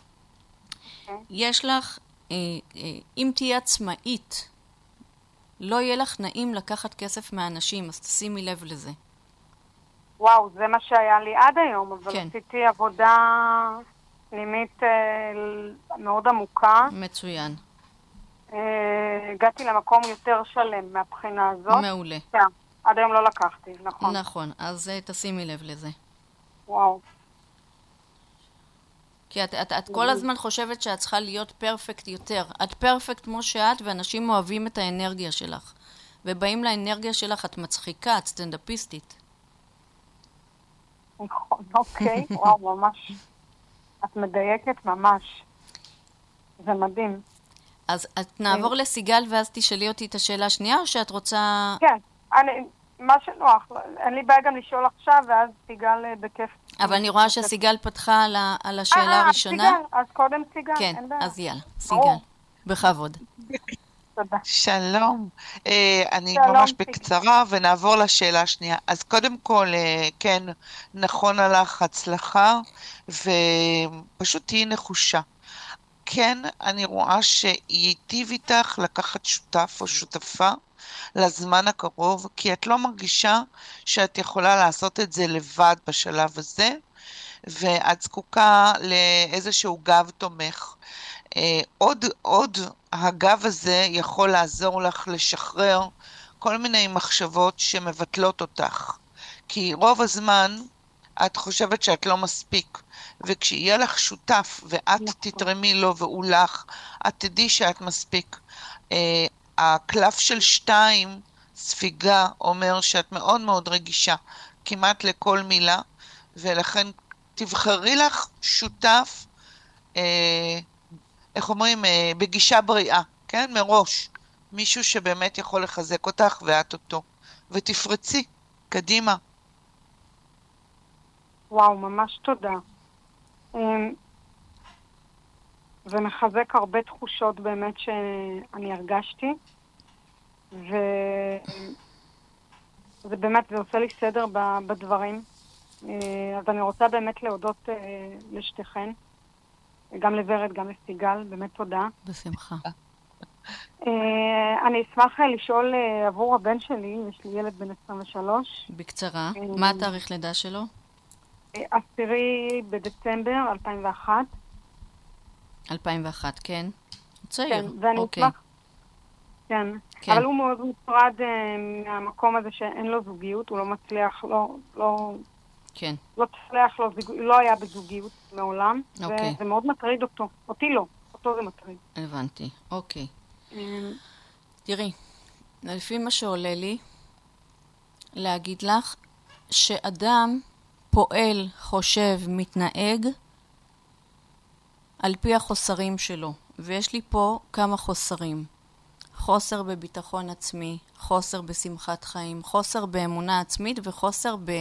יש לך, אה, אה, אם תהיה עצמאית, לא יהיה לך נעים לקחת כסף מהאנשים, אז תשימי לב לזה. וואו, זה מה שהיה לי עד היום, אבל כן. עשיתי עבודה פנימית אה, מאוד עמוקה. מצוין. אה, הגעתי למקום יותר שלם מהבחינה הזאת. מעולה. כן, עד היום לא לקחתי, נכון. נכון, אז אה, תשימי לב לזה. וואו. כי את, את, את כל הזמן חושבת שאת צריכה להיות פרפקט יותר. את פרפקט כמו שאת, ואנשים אוהבים את האנרגיה שלך. ובאים לאנרגיה שלך, את מצחיקה, את סטנדאפיסטית. נכון, אוקיי, וואו, ממש. את מדייקת ממש. זה מדהים. אז את נעבור לסיגל ואז תשאלי אותי את השאלה השנייה, או שאת רוצה... כן, אני, מה שנוח, אין לי בעיה גם לשאול עכשיו, ואז סיגל אה, בכיף. אבל אני רואה שסיגל פתחה על, ה, על השאלה אה, הראשונה. סיגל, אז קודם סיגל, כן, אין בעיה. אז יאללה, סיגל. ברור. בכבוד. תודה. שלום. אה, אני שלום, ממש סיגל. בקצרה ונעבור לשאלה השנייה. אז קודם כל, אה, כן, נכון עליך הצלחה, ופשוט תהיי נחושה. כן, אני רואה שייטיב איתך לקחת שותף או שותפה לזמן הקרוב, כי את לא מרגישה שאת יכולה לעשות את זה לבד בשלב הזה, ואת זקוקה לאיזשהו גב תומך. אה, עוד, עוד הגב הזה יכול לעזור לך לשחרר כל מיני מחשבות שמבטלות אותך. כי רוב הזמן את חושבת שאת לא מספיק, וכשיהיה לך שותף ואת תתרמי לו והוא לך, את תדעי שאת מספיק. אה, הקלף של שתיים, ספיגה, אומר שאת מאוד מאוד רגישה, כמעט לכל מילה, ולכן תבחרי לך שותף, אה, איך אומרים, אה, בגישה בריאה, כן? מראש. מישהו שבאמת יכול לחזק אותך ואת אותו. ותפרצי, קדימה. וואו, ממש תודה. אמ, זה מחזק הרבה תחושות באמת שאני הרגשתי, וזה באמת, זה עושה לי סדר ב- בדברים. אה, אז אני רוצה באמת להודות אה, לשתיכן, גם לוורד, גם לסיגל, באמת תודה. בשמחה. אה, אני אשמח אה, לשאול אה, עבור הבן שלי, יש לי ילד בן עשרים ושלוש. בקצרה, אה, מה התאריך לידה שלו? אה, עשירי בדצמבר אלפיים ואחת. אלפיים ואחת, כן. צעיר, כן, ואני אוקיי. אשמח... כן. כן. אבל הוא מאוד מופרד אה, מהמקום הזה שאין לו זוגיות, הוא לא מצליח, לא, לא, כן, לא צליח לו, זוג... לא היה בזוגיות מעולם, אוקיי. וזה מאוד מטריד אותו. אותי לא, אותו זה מטריד. הבנתי, אוקיי. אה, תראי, לפי מה שעולה לי, להגיד לך שאדם פועל, חושב, מתנהג על פי החוסרים שלו, ויש לי פה כמה חוסרים. חוסר בביטחון עצמי, חוסר בשמחת חיים, חוסר באמונה עצמית וחוסר ב...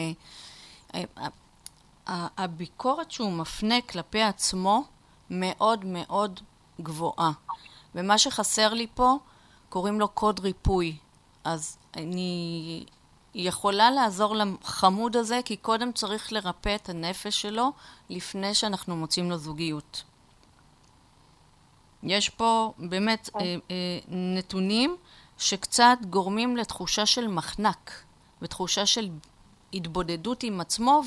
הביקורת שהוא מפנה כלפי עצמו מאוד מאוד גבוהה. ומה שחסר לי פה, קוראים לו קוד ריפוי. אז אני יכולה לעזור לחמוד הזה, כי קודם צריך לרפא את הנפש שלו, לפני שאנחנו מוצאים לו זוגיות. יש פה באמת אה, אה, נתונים שקצת גורמים לתחושה של מחנק, ותחושה של התבודדות עם עצמו,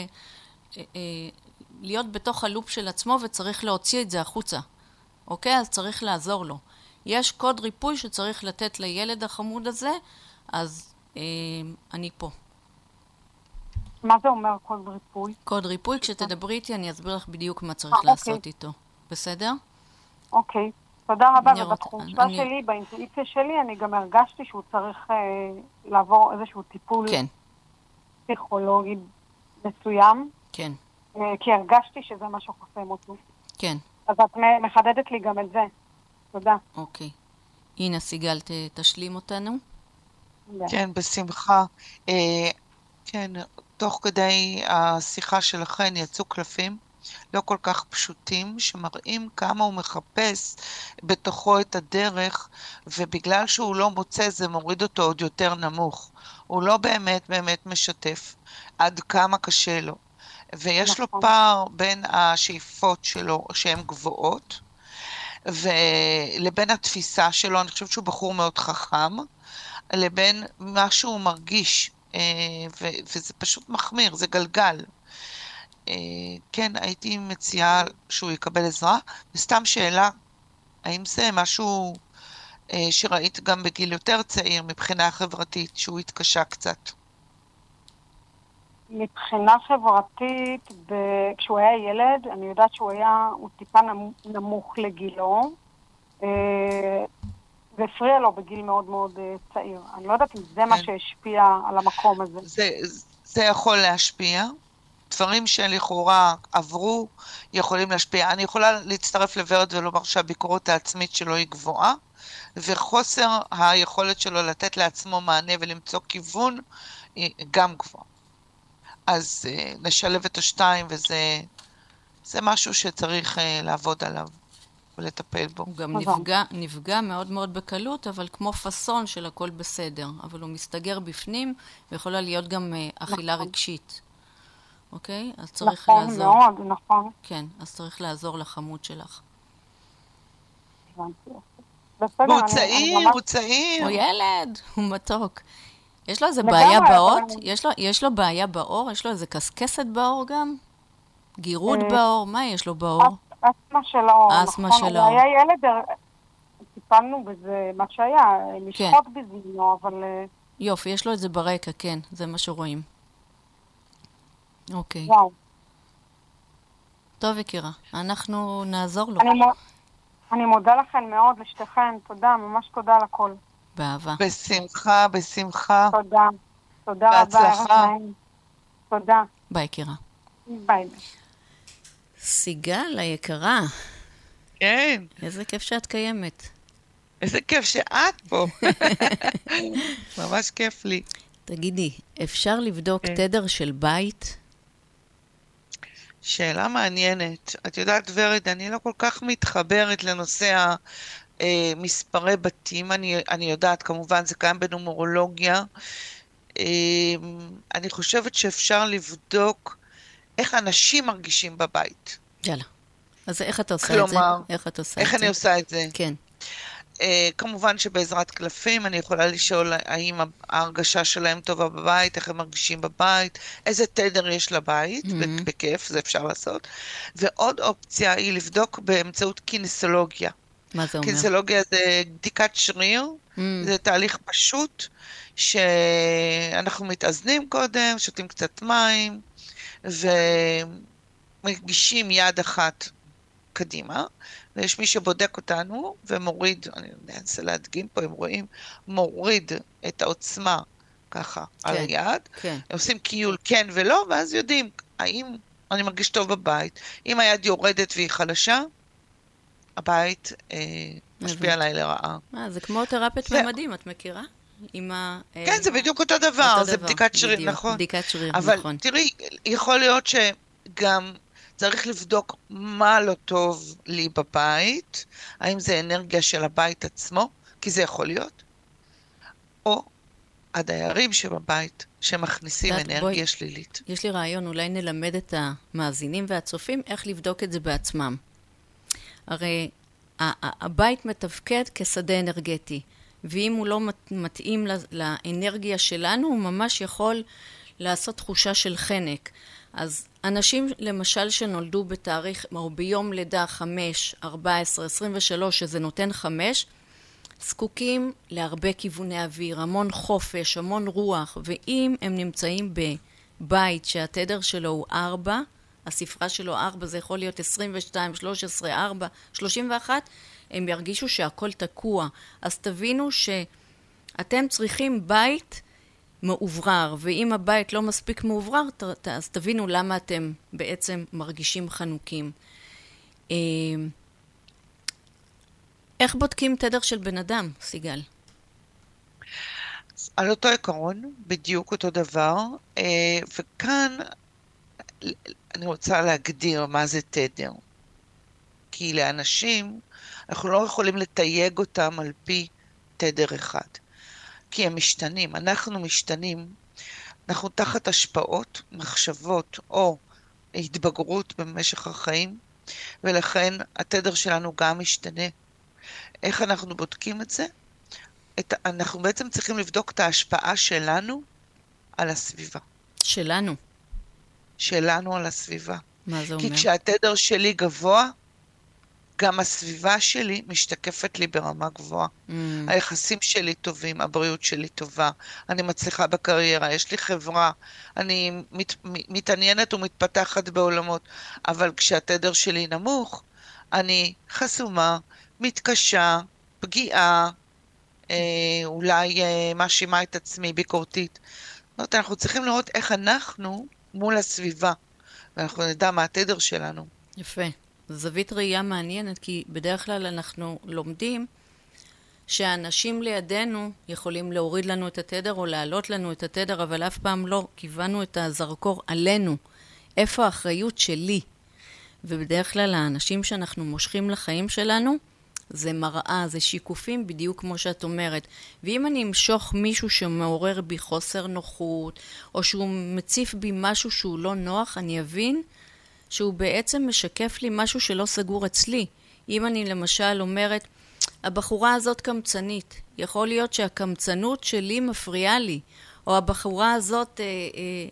ולהיות בתוך הלופ של עצמו, וצריך להוציא את זה החוצה. אוקיי? אז צריך לעזור לו. יש קוד ריפוי שצריך לתת לילד החמוד הזה, אז אה, אני פה. מה זה אומר קוד ריפוי? קוד ריפוי, כשתדברי איתי אני אסביר לך בדיוק מה צריך אה, לעשות אוקיי. איתו. בסדר? אוקיי. תודה רבה, אני רוצה- ובתחושה אני- שלי, באינטואיציה שלי, אני גם הרגשתי שהוא צריך אה, לעבור איזשהו טיפול כן, פסיכולוגי מסוים, כן, אה, כי הרגשתי שזה מה שחוסם אותו. כן. אז את מ- מחדדת לי גם את זה. תודה. אוקיי. הנה, סיגל, ת- תשלים אותנו. כן, בשמחה. אה, כן, תוך כדי השיחה שלכן יצאו קלפים לא כל כך פשוטים, שמראים כמה הוא מחפש בתוכו את הדרך, ובגלל שהוא לא מוצא זה מוריד אותו עוד יותר נמוך. הוא לא באמת באמת משתף עד כמה קשה לו. ויש לו נכון. פער בין השאיפות שלו שהן גבוהות, ולבין התפיסה שלו, אני חושבת שהוא בחור מאוד חכם, לבין מה שהוא מרגיש, אה, ו- וזה פשוט מחמיר, זה גלגל. אה, כן, הייתי מציעה שהוא יקבל עזרה, וסתם שאלה, האם זה משהו אה, שראית גם בגיל יותר צעיר מבחינה חברתית, שהוא התקשה קצת? מבחינה חברתית, ב- כשהוא היה ילד, אני יודעת שהוא היה, הוא טיפה נמ- נמוך לגילו, אה, והפריע לו בגיל מאוד מאוד אה, צעיר. אני לא יודעת אם זה מה כן. שהשפיע על המקום הזה. זה, זה יכול להשפיע. דברים שלכאורה עברו יכולים להשפיע. אני יכולה להצטרף לוורד ולומר שהביקורת העצמית שלו היא גבוהה, וחוסר היכולת שלו לתת לעצמו מענה ולמצוא כיוון היא גם גבוהה. אז uh, נשלב את השתיים, וזה זה משהו שצריך uh, לעבוד עליו ולטפל בו. הוא גם תודה. נפגע, נפגע מאוד מאוד בקלות, אבל כמו פסון של הכל בסדר. אבל הוא מסתגר בפנים, ויכולה להיות גם אה, אכילה נכון. רגשית. אוקיי? אז צריך נכון לעזור. מאוד, נכון. כן, אז צריך לעזור לחמוד שלך. הבנתי. בסדר, והוא אני- אני צעיר, ממש- הוא צעיר. הוא ילד, הוא מתוק. יש לו איזה לגמרי, בעיה אבל באות? אני- יש לו, יש לו בעיה בעור? יש לו איזה קסקסת בעור גם? גירוד אה, בעור? מה יש לו בעור? אס- אסתמה שלו, אסתמה נכון. שלו. הוא היה ילד, אה, טיפלנו בזה, מה שהיה, אה, לשחוט בזמנו, אבל אה, יופי, יש לו את זה ברקע, כן, זה מה שרואים. אוקיי. וואו. טוב, יקירה, אנחנו נעזור לו. אני מו- אני מודה לכן מאוד, לשתיכן, תודה, ממש תודה על הכל. באהבה. בשמחה, בשמחה. תודה. תודה רבה. בהצלחה. ערב נעים. תודה. ביי, יקירה. ביי. סיגל היקרה, כן, איזה כיף שאת קיימת. איזה כיף שאת פה. ממש כיף לי. תגידי, אפשר לבדוק תדר של בית? שאלה מעניינת. את יודעת, ורד, אני לא כל כך מתחברת לנושא המספרי בתים. אני, אני יודעת, כמובן, זה קיים בנומרולוגיה. אני חושבת שאפשר לבדוק איך אנשים מרגישים בבית. יאללה. אז איך אתה עושה כלומר, את זה? איך אתה עושה איך את זה? אני עושה את זה? כן. Uh, כמובן שבעזרת קלפים אני יכולה לשאול האם ההרגשה שלהם טובה בבית, איך הם מרגישים בבית, איזה תדר יש לבית, mm-hmm. בכיף, זה אפשר לעשות. ועוד אופציה היא לבדוק באמצעות קינסולוגיה. מה זה אומר? קינסולוגיה זה בדיקת שריר, mm-hmm. זה תהליך פשוט, שאנחנו מתאזנים קודם, שותים קצת מים, ומגישים יד אחת קדימה, ויש מי שבודק אותנו ומוריד, אני אנסה להדגים פה, הם רואים, מוריד את העוצמה ככה כן, על היד, כן. הם עושים קיול כן ולא, ואז יודעים האם אני מרגיש טוב בבית. אם היד יורדת והיא חלשה, הבית אה, משפיע עליי לרעה. אה, זה כמו תרפיית ו... ממדים, את מכירה? עם ה... כן, זה בדיוק אותו דבר, אותו זה דבר, בדיקת שריר, בדיוק, נכון. בדיקת שריר, אבל נכון. תראי, יכול להיות שגם צריך לבדוק מה לא טוב לי בבית, האם זה אנרגיה של הבית עצמו, כי זה יכול להיות, או הדיירים שבבית שמכניסים אנרגיה בואי, שלילית. יש לי רעיון, אולי נלמד את המאזינים והצופים איך לבדוק את זה בעצמם. הרי הבית מתפקד כשדה אנרגטי, ואם הוא לא מתאים לאנרגיה שלנו, הוא ממש יכול לעשות תחושה של חנק. אז אנשים למשל שנולדו בתאריך או ביום לידה חמש, ארבע עשרה, עשרים ושלוש, שזה נותן חמש, זקוקים להרבה כיווני אוויר, המון חופש, המון רוח, ואם הם נמצאים בבית שהתדר שלו הוא ארבע, הספרה שלו ארבע, זה יכול להיות עשרים ושתיים, שלוש עשרה, ארבע, שלושים ואחת, הם ירגישו שהכל תקוע. אז תבינו שאתם צריכים בית מעוברר, ואם הבית לא מספיק מעוברר, אז תבינו למה אתם בעצם מרגישים חנוקים. איך בודקים תדר של בן אדם, סיגל? על אותו עקרון, בדיוק אותו דבר, וכאן אני רוצה להגדיר מה זה תדר. כי לאנשים, אנחנו לא יכולים לתייג אותם על פי תדר אחד. כי הם משתנים, אנחנו משתנים, אנחנו תחת השפעות, מחשבות או התבגרות במשך החיים, ולכן התדר שלנו גם משתנה. איך אנחנו בודקים את זה? את, אנחנו בעצם צריכים לבדוק את ההשפעה שלנו על הסביבה. שלנו? שלנו על הסביבה. מה זה אומר? כי כשהתדר שלי גבוה, גם הסביבה שלי משתקפת לי ברמה גבוהה. Mm. היחסים שלי טובים, הבריאות שלי טובה, אני מצליחה בקריירה, יש לי חברה, אני מת, מתעניינת ומתפתחת בעולמות, אבל כשהתדר שלי נמוך, אני חסומה, מתקשה, פגיעה, אה, אולי אה, מאשימה את עצמי, ביקורתית. זאת אומרת, אנחנו צריכים לראות איך אנחנו מול הסביבה, ואנחנו נדע מה התדר שלנו. יפה. זווית ראייה מעניינת, כי בדרך כלל אנחנו לומדים שהאנשים לידינו יכולים להוריד לנו את התדר או להעלות לנו את התדר, אבל אף פעם לא כיוונו את הזרקור עלינו. איפה האחריות שלי? ובדרך כלל האנשים שאנחנו מושכים לחיים שלנו, זה מראה, זה שיקופים בדיוק כמו שאת אומרת. ואם אני אמשוך מישהו שמעורר בי חוסר נוחות, או שהוא מציף בי משהו שהוא לא נוח, אני אבין שהוא בעצם משקף לי משהו שלא סגור אצלי. אם אני למשל אומרת, הבחורה הזאת קמצנית, יכול להיות שהקמצנות שלי מפריעה לי, או הבחורה הזאת, אה, אה,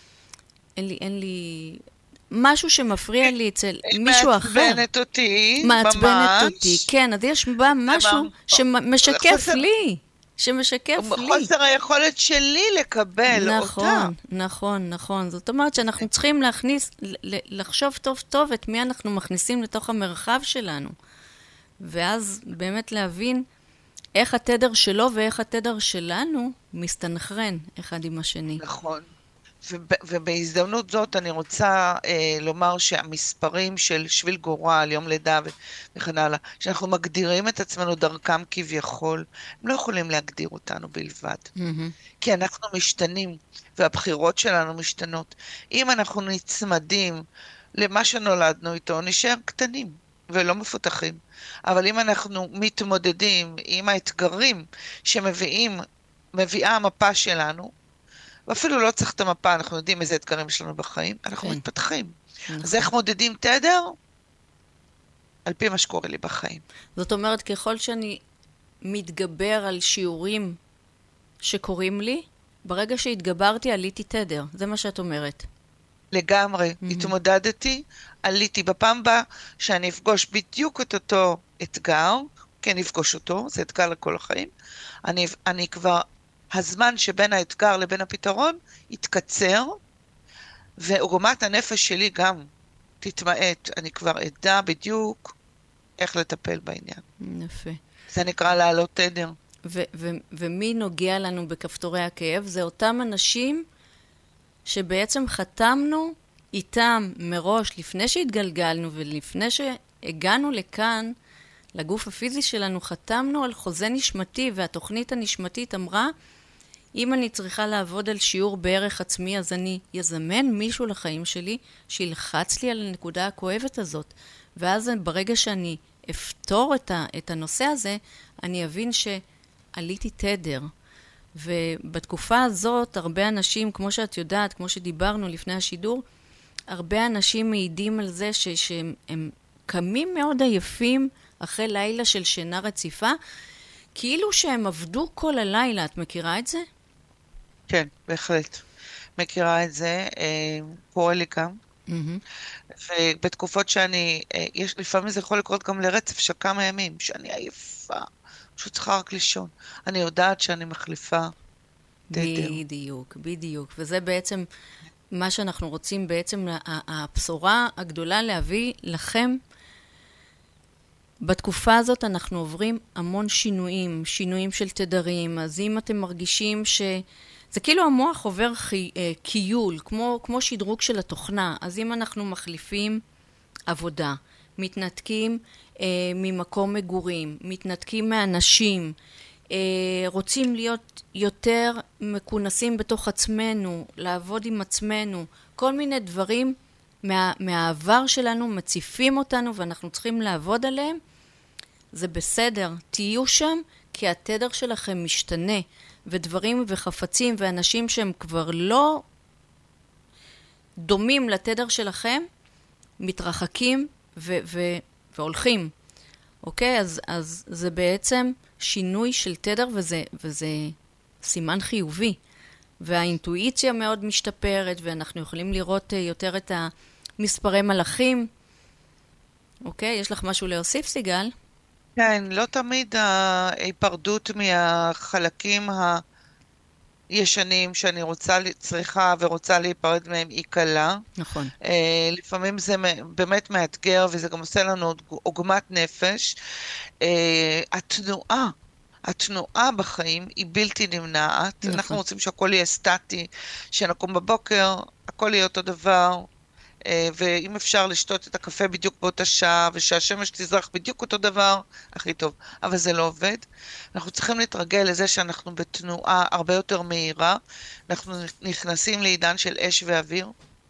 אין לי, אין לי, משהו שמפריע לי אצל מישהו אחר. מעצבנת אותי, מעצבנת ממש. אותי, כן, אז יש בה משהו שמשקף חוסר... לי. שמשקף לי. חוסר היכולת שלי לקבל נכון, אותה. נכון, נכון, נכון. זאת אומרת שאנחנו צריכים להכניס, לחשוב טוב טוב את מי אנחנו מכניסים לתוך המרחב שלנו. ואז באמת להבין איך התדר שלו ואיך התדר שלנו מסתנכרן אחד עם השני. נכון. וב, ובהזדמנות זאת אני רוצה אה, לומר שהמספרים של שביל גורל, יום לידה ו- וכן הלאה, שאנחנו מגדירים את עצמנו דרכם כביכול, הם לא יכולים להגדיר אותנו בלבד. Mm-hmm. כי אנחנו משתנים, והבחירות שלנו משתנות. אם אנחנו נצמדים למה שנולדנו איתו, נשאר קטנים ולא מפותחים. אבל אם אנחנו מתמודדים עם האתגרים שמביאים, מביאה המפה שלנו, ואפילו לא צריך את המפה, אנחנו יודעים איזה אתגרים יש לנו בחיים, אנחנו כן. מתפתחים. נכון. אז איך מודדים תדר? על פי מה שקורה לי בחיים. זאת אומרת, ככל שאני מתגבר על שיעורים שקוראים לי, ברגע שהתגברתי עליתי תדר. זה מה שאת אומרת. לגמרי, mm-hmm. התמודדתי, עליתי בפעם הבאה שאני אפגוש בדיוק את אותו אתגר, כן אפגוש אותו, זה אתגר לכל החיים, אני, אני כבר, הזמן שבין האתגר לבין הפתרון יתקצר, ועוגמת הנפש שלי גם תתמעט, אני כבר אדע בדיוק איך לטפל בעניין. יפה. זה נקרא לעלות תדר. ו- ו- ומי נוגע לנו בכפתורי הכאב? זה אותם אנשים שבעצם חתמנו איתם מראש, לפני שהתגלגלנו ולפני שהגענו לכאן, לגוף הפיזי שלנו, חתמנו על חוזה נשמתי, והתוכנית הנשמתית אמרה, אם אני צריכה לעבוד על שיעור בערך עצמי, אז אני יזמן מישהו לחיים שלי, שילחץ לי על הנקודה הכואבת הזאת. ואז ברגע שאני אפתור את, ה- את הנושא הזה, אני אבין שעליתי תדר. ובתקופה הזאת, הרבה אנשים, כמו שאת יודעת, כמו שדיברנו לפני השידור, הרבה אנשים מעידים על זה ש- שהם הם קמים מאוד עייפים אחרי לילה של שינה רציפה, כאילו שהם עבדו כל הלילה. את מכירה את זה? כן, בהחלט. מכירה את זה, אה, קורה לי גם. Mm-hmm. ובתקופות שאני, אה, יש, לפעמים זה יכול לקרות גם לרצף של כמה ימים, שאני עייפה, פשוט צריכה רק לישון. אני יודעת שאני מחליפה תדר. בדיוק, בדיוק. וזה בעצם מה שאנחנו רוצים, בעצם הבשורה הגדולה להביא לכם. בתקופה הזאת אנחנו עוברים המון שינויים, שינויים של תדרים, אז אם אתם מרגישים ש... זה כאילו המוח עובר חי... קיול, כמו, כמו שדרוג של התוכנה. אז אם אנחנו מחליפים עבודה, מתנתקים אה, ממקום מגורים, מתנתקים מאנשים, אה, רוצים להיות יותר מכונסים בתוך עצמנו, לעבוד עם עצמנו, כל מיני דברים מה, מהעבר שלנו מציפים אותנו ואנחנו צריכים לעבוד עליהם, זה בסדר. תהיו שם כי התדר שלכם משתנה, ודברים וחפצים ואנשים שהם כבר לא דומים לתדר שלכם, מתרחקים ו- ו- והולכים. אוקיי? אז, אז זה בעצם שינוי של תדר, וזה, וזה סימן חיובי. והאינטואיציה מאוד משתפרת, ואנחנו יכולים לראות יותר את המספרי מלאכים. אוקיי? יש לך משהו להוסיף, סיגל? כן, לא תמיד ההיפרדות מהחלקים הישנים שאני רוצה, צריכה ורוצה להיפרד מהם היא קלה. נכון. אה, לפעמים זה באמת מאתגר, וזה גם עושה לנו עוגמת נפש. אה, התנועה, התנועה בחיים היא בלתי נמנעת. נכון. אנחנו רוצים שהכל יהיה סטטי, שנקום בבוקר, הכל יהיה אותו דבר. ואם אפשר לשתות את הקפה בדיוק באותה שעה, ושהשמש תזרח בדיוק אותו דבר, הכי טוב. אבל זה לא עובד. אנחנו צריכים להתרגל לזה שאנחנו בתנועה הרבה יותר מהירה. אנחנו נכנסים לעידן של אש ואוויר.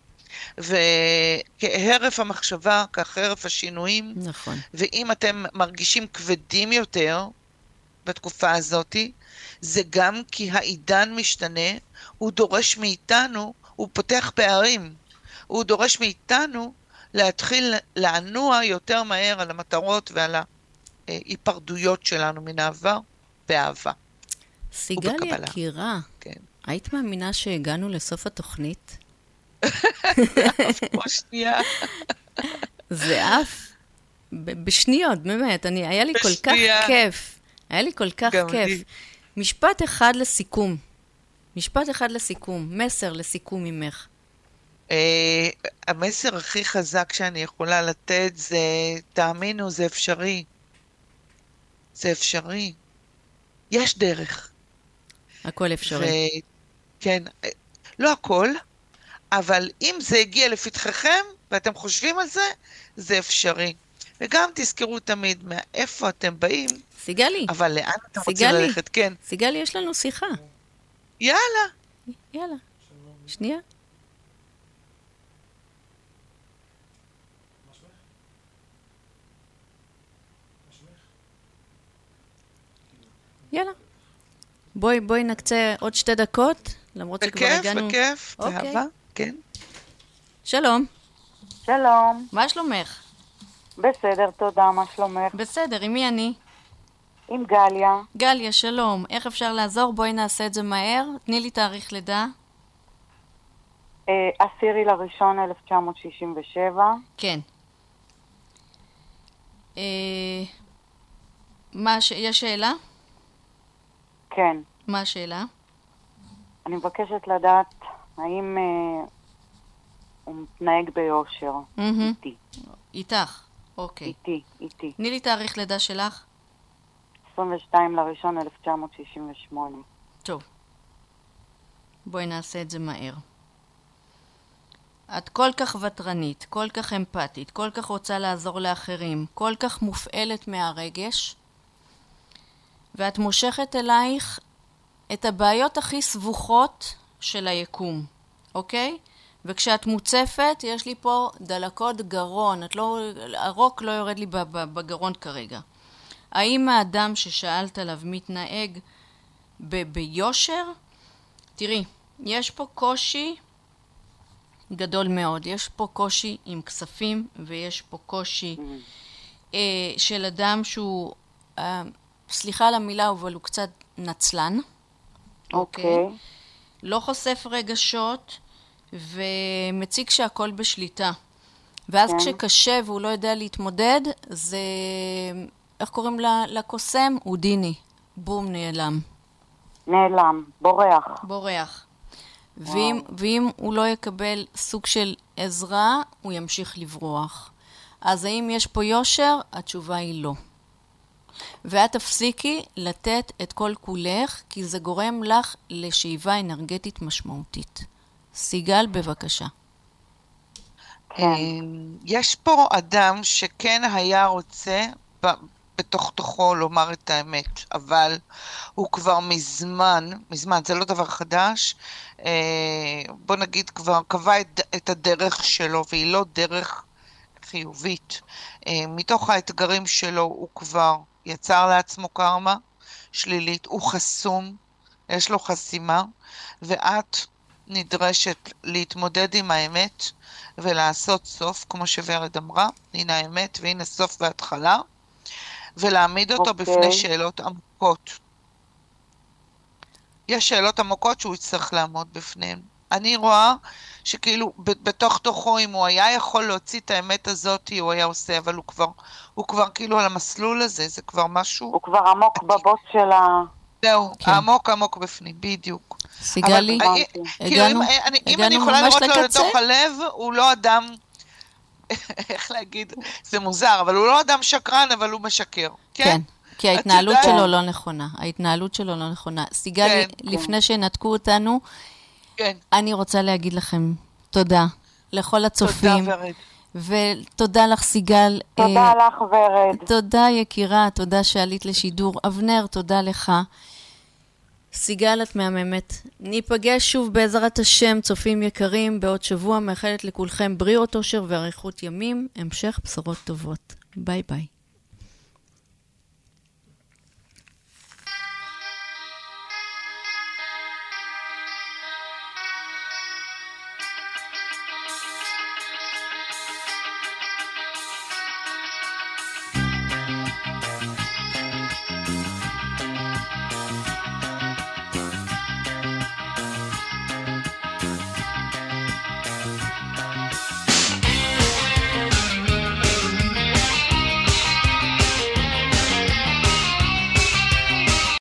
וכהרף המחשבה, כהרף השינויים. נכון. ואם אתם מרגישים כבדים יותר בתקופה הזאת, זה גם כי העידן משתנה, הוא דורש מאיתנו, הוא פותח פערים. הוא דורש מאיתנו להתחיל לנוע יותר מהר על המטרות ועל ההיפרדויות שלנו מן העבר באהבה. סיגל יקירה, כן. היית מאמינה שהגענו לסוף התוכנית? כמו שנייה. זה אף בשניות, באמת. אני, היה לי כל כך כיף. היה לי כל כך כיף. משפט אחד לסיכום. משפט אחד לסיכום. מסר לסיכום ממך. Uh, המסר הכי חזק שאני יכולה לתת זה, תאמינו, זה אפשרי. זה אפשרי. יש דרך. הכל אפשרי. ו... כן, לא הכל, אבל אם זה הגיע לפתחכם, ואתם חושבים על זה, זה אפשרי. וגם תזכרו תמיד מאיפה אתם באים, סיגלי. אבל לאן אתם רוצים סיגלי. ללכת, כן. סיגלי, יש לנו שיחה. יאללה. יאללה. שנייה. יאללה. בואי, בואי נקצה עוד שתי דקות, למרות שכבר בכיף, הגענו... בכיף, אוקיי. באהבה, כן. שלום, שלום, מה שלומך? בסדר, תודה, מה שלומך? בסדר, עם מי אני? עם גליה, גליה, שלום. איך אפשר לעזור? בואי נעשה את זה מהר. תני לי תאריך לידה. אה, עשירי לראשון אלף תשע מאות שישים ושבע. כן. אה, מה, ש... יש שאלה? כן. מה השאלה? אני מבקשת לדעת האם אה, הוא מתנהג ביושר. מהמם. איתי, איתך. אוקיי. איתי, איתי. תני לי תאריך לידה שלך. עשרים ושתיים לראשון אלף תשע מאות שישים ושמונה. טוב. בואי נעשה את זה מהר. את כל כך ותרנית, כל כך אמפתית, כל כך רוצה לעזור לאחרים, כל כך מופעלת מהרגש, ואת מושכת אלייך את הבעיות הכי סבוכות של היקום, אוקיי? וכשאת מוצפת, יש לי פה דלקות גרון, את לא, הרוק לא יורד לי בגרון כרגע. האם האדם ששאלת עליו מתנהג ב- ביושר? תראי, יש פה קושי גדול מאוד. יש פה קושי עם כספים, ויש פה קושי אה, של אדם שהוא, אה, סליחה על המילה, אבל הוא קצת נצלן. אוקיי. לא חושף רגשות, ומציג שהכל בשליטה. ואז כן. כשקשה והוא לא יודע להתמודד, זה, איך קוראים לה, לקוסם? הודיני. בום, נעלם. נעלם, בורח. בורח. ואם, ואם הוא לא יקבל סוג של עזרה, הוא ימשיך לברוח. אז האם יש פה יושר? התשובה היא לא. ואת תפסיקי לתת את כל כולך, כי זה גורם לך לשאיבה אנרגטית משמעותית. סיגל, בבקשה. יש פה אדם שכן היה רוצה ב- בתוך תוכו לומר את האמת, אבל הוא כבר מזמן, מזמן, זה לא דבר חדש, אה, בוא נגיד כבר קבע את, את הדרך שלו, והיא לא דרך חיובית. אה, מתוך האתגרים שלו הוא כבר יצר לעצמו קרמה שלילית, הוא חסום, יש לו חסימה, ואת נדרשת להתמודד עם האמת ולעשות סוף, כמו שוורד אמרה, הנה האמת והנה סוף והתחלה, ולהעמיד אותו okay. בפני שאלות עמוקות. יש שאלות עמוקות שהוא יצטרך לעמוד בפניהן. אני רואה שכאילו בתוך תוכו, אם הוא היה יכול להוציא את האמת הזאת, הוא היה עושה, אבל הוא כבר, הוא כבר כאילו על המסלול הזה, זה כבר משהו... הוא כבר עמוק בבוט של ה... זהו, כן. עמוק עמוק בפנים, בדיוק. סיגלי, אבל, כאילו, הגענו, אם, אני, אם הגענו אני יכולה ממש לראות לו לקצה? לתוך הלב, הוא לא אדם, איך להגיד, זה מוזר, אבל הוא לא אדם שקרן, אבל הוא משקר. כן? כן, כי ההתנהלות את יודעת? שלו לא נכונה. ההתנהלות שלו לא נכונה. סיגלי, כן, לפני שנתקו אותנו, כן. אני רוצה להגיד לכם תודה לכל הצופים. תודה ורד. ותודה לך, סיגל. תודה אה, לך ורד. תודה יקירה, תודה שעלית לשידור. אבנר, תודה לך. סיגל, את מהממת. ניפגש שוב בעזרת השם, צופים יקרים, בעוד שבוע. מאחלת לכולכם בריאות, אושר ואריכות ימים. המשך בשורות טובות. ביי ביי.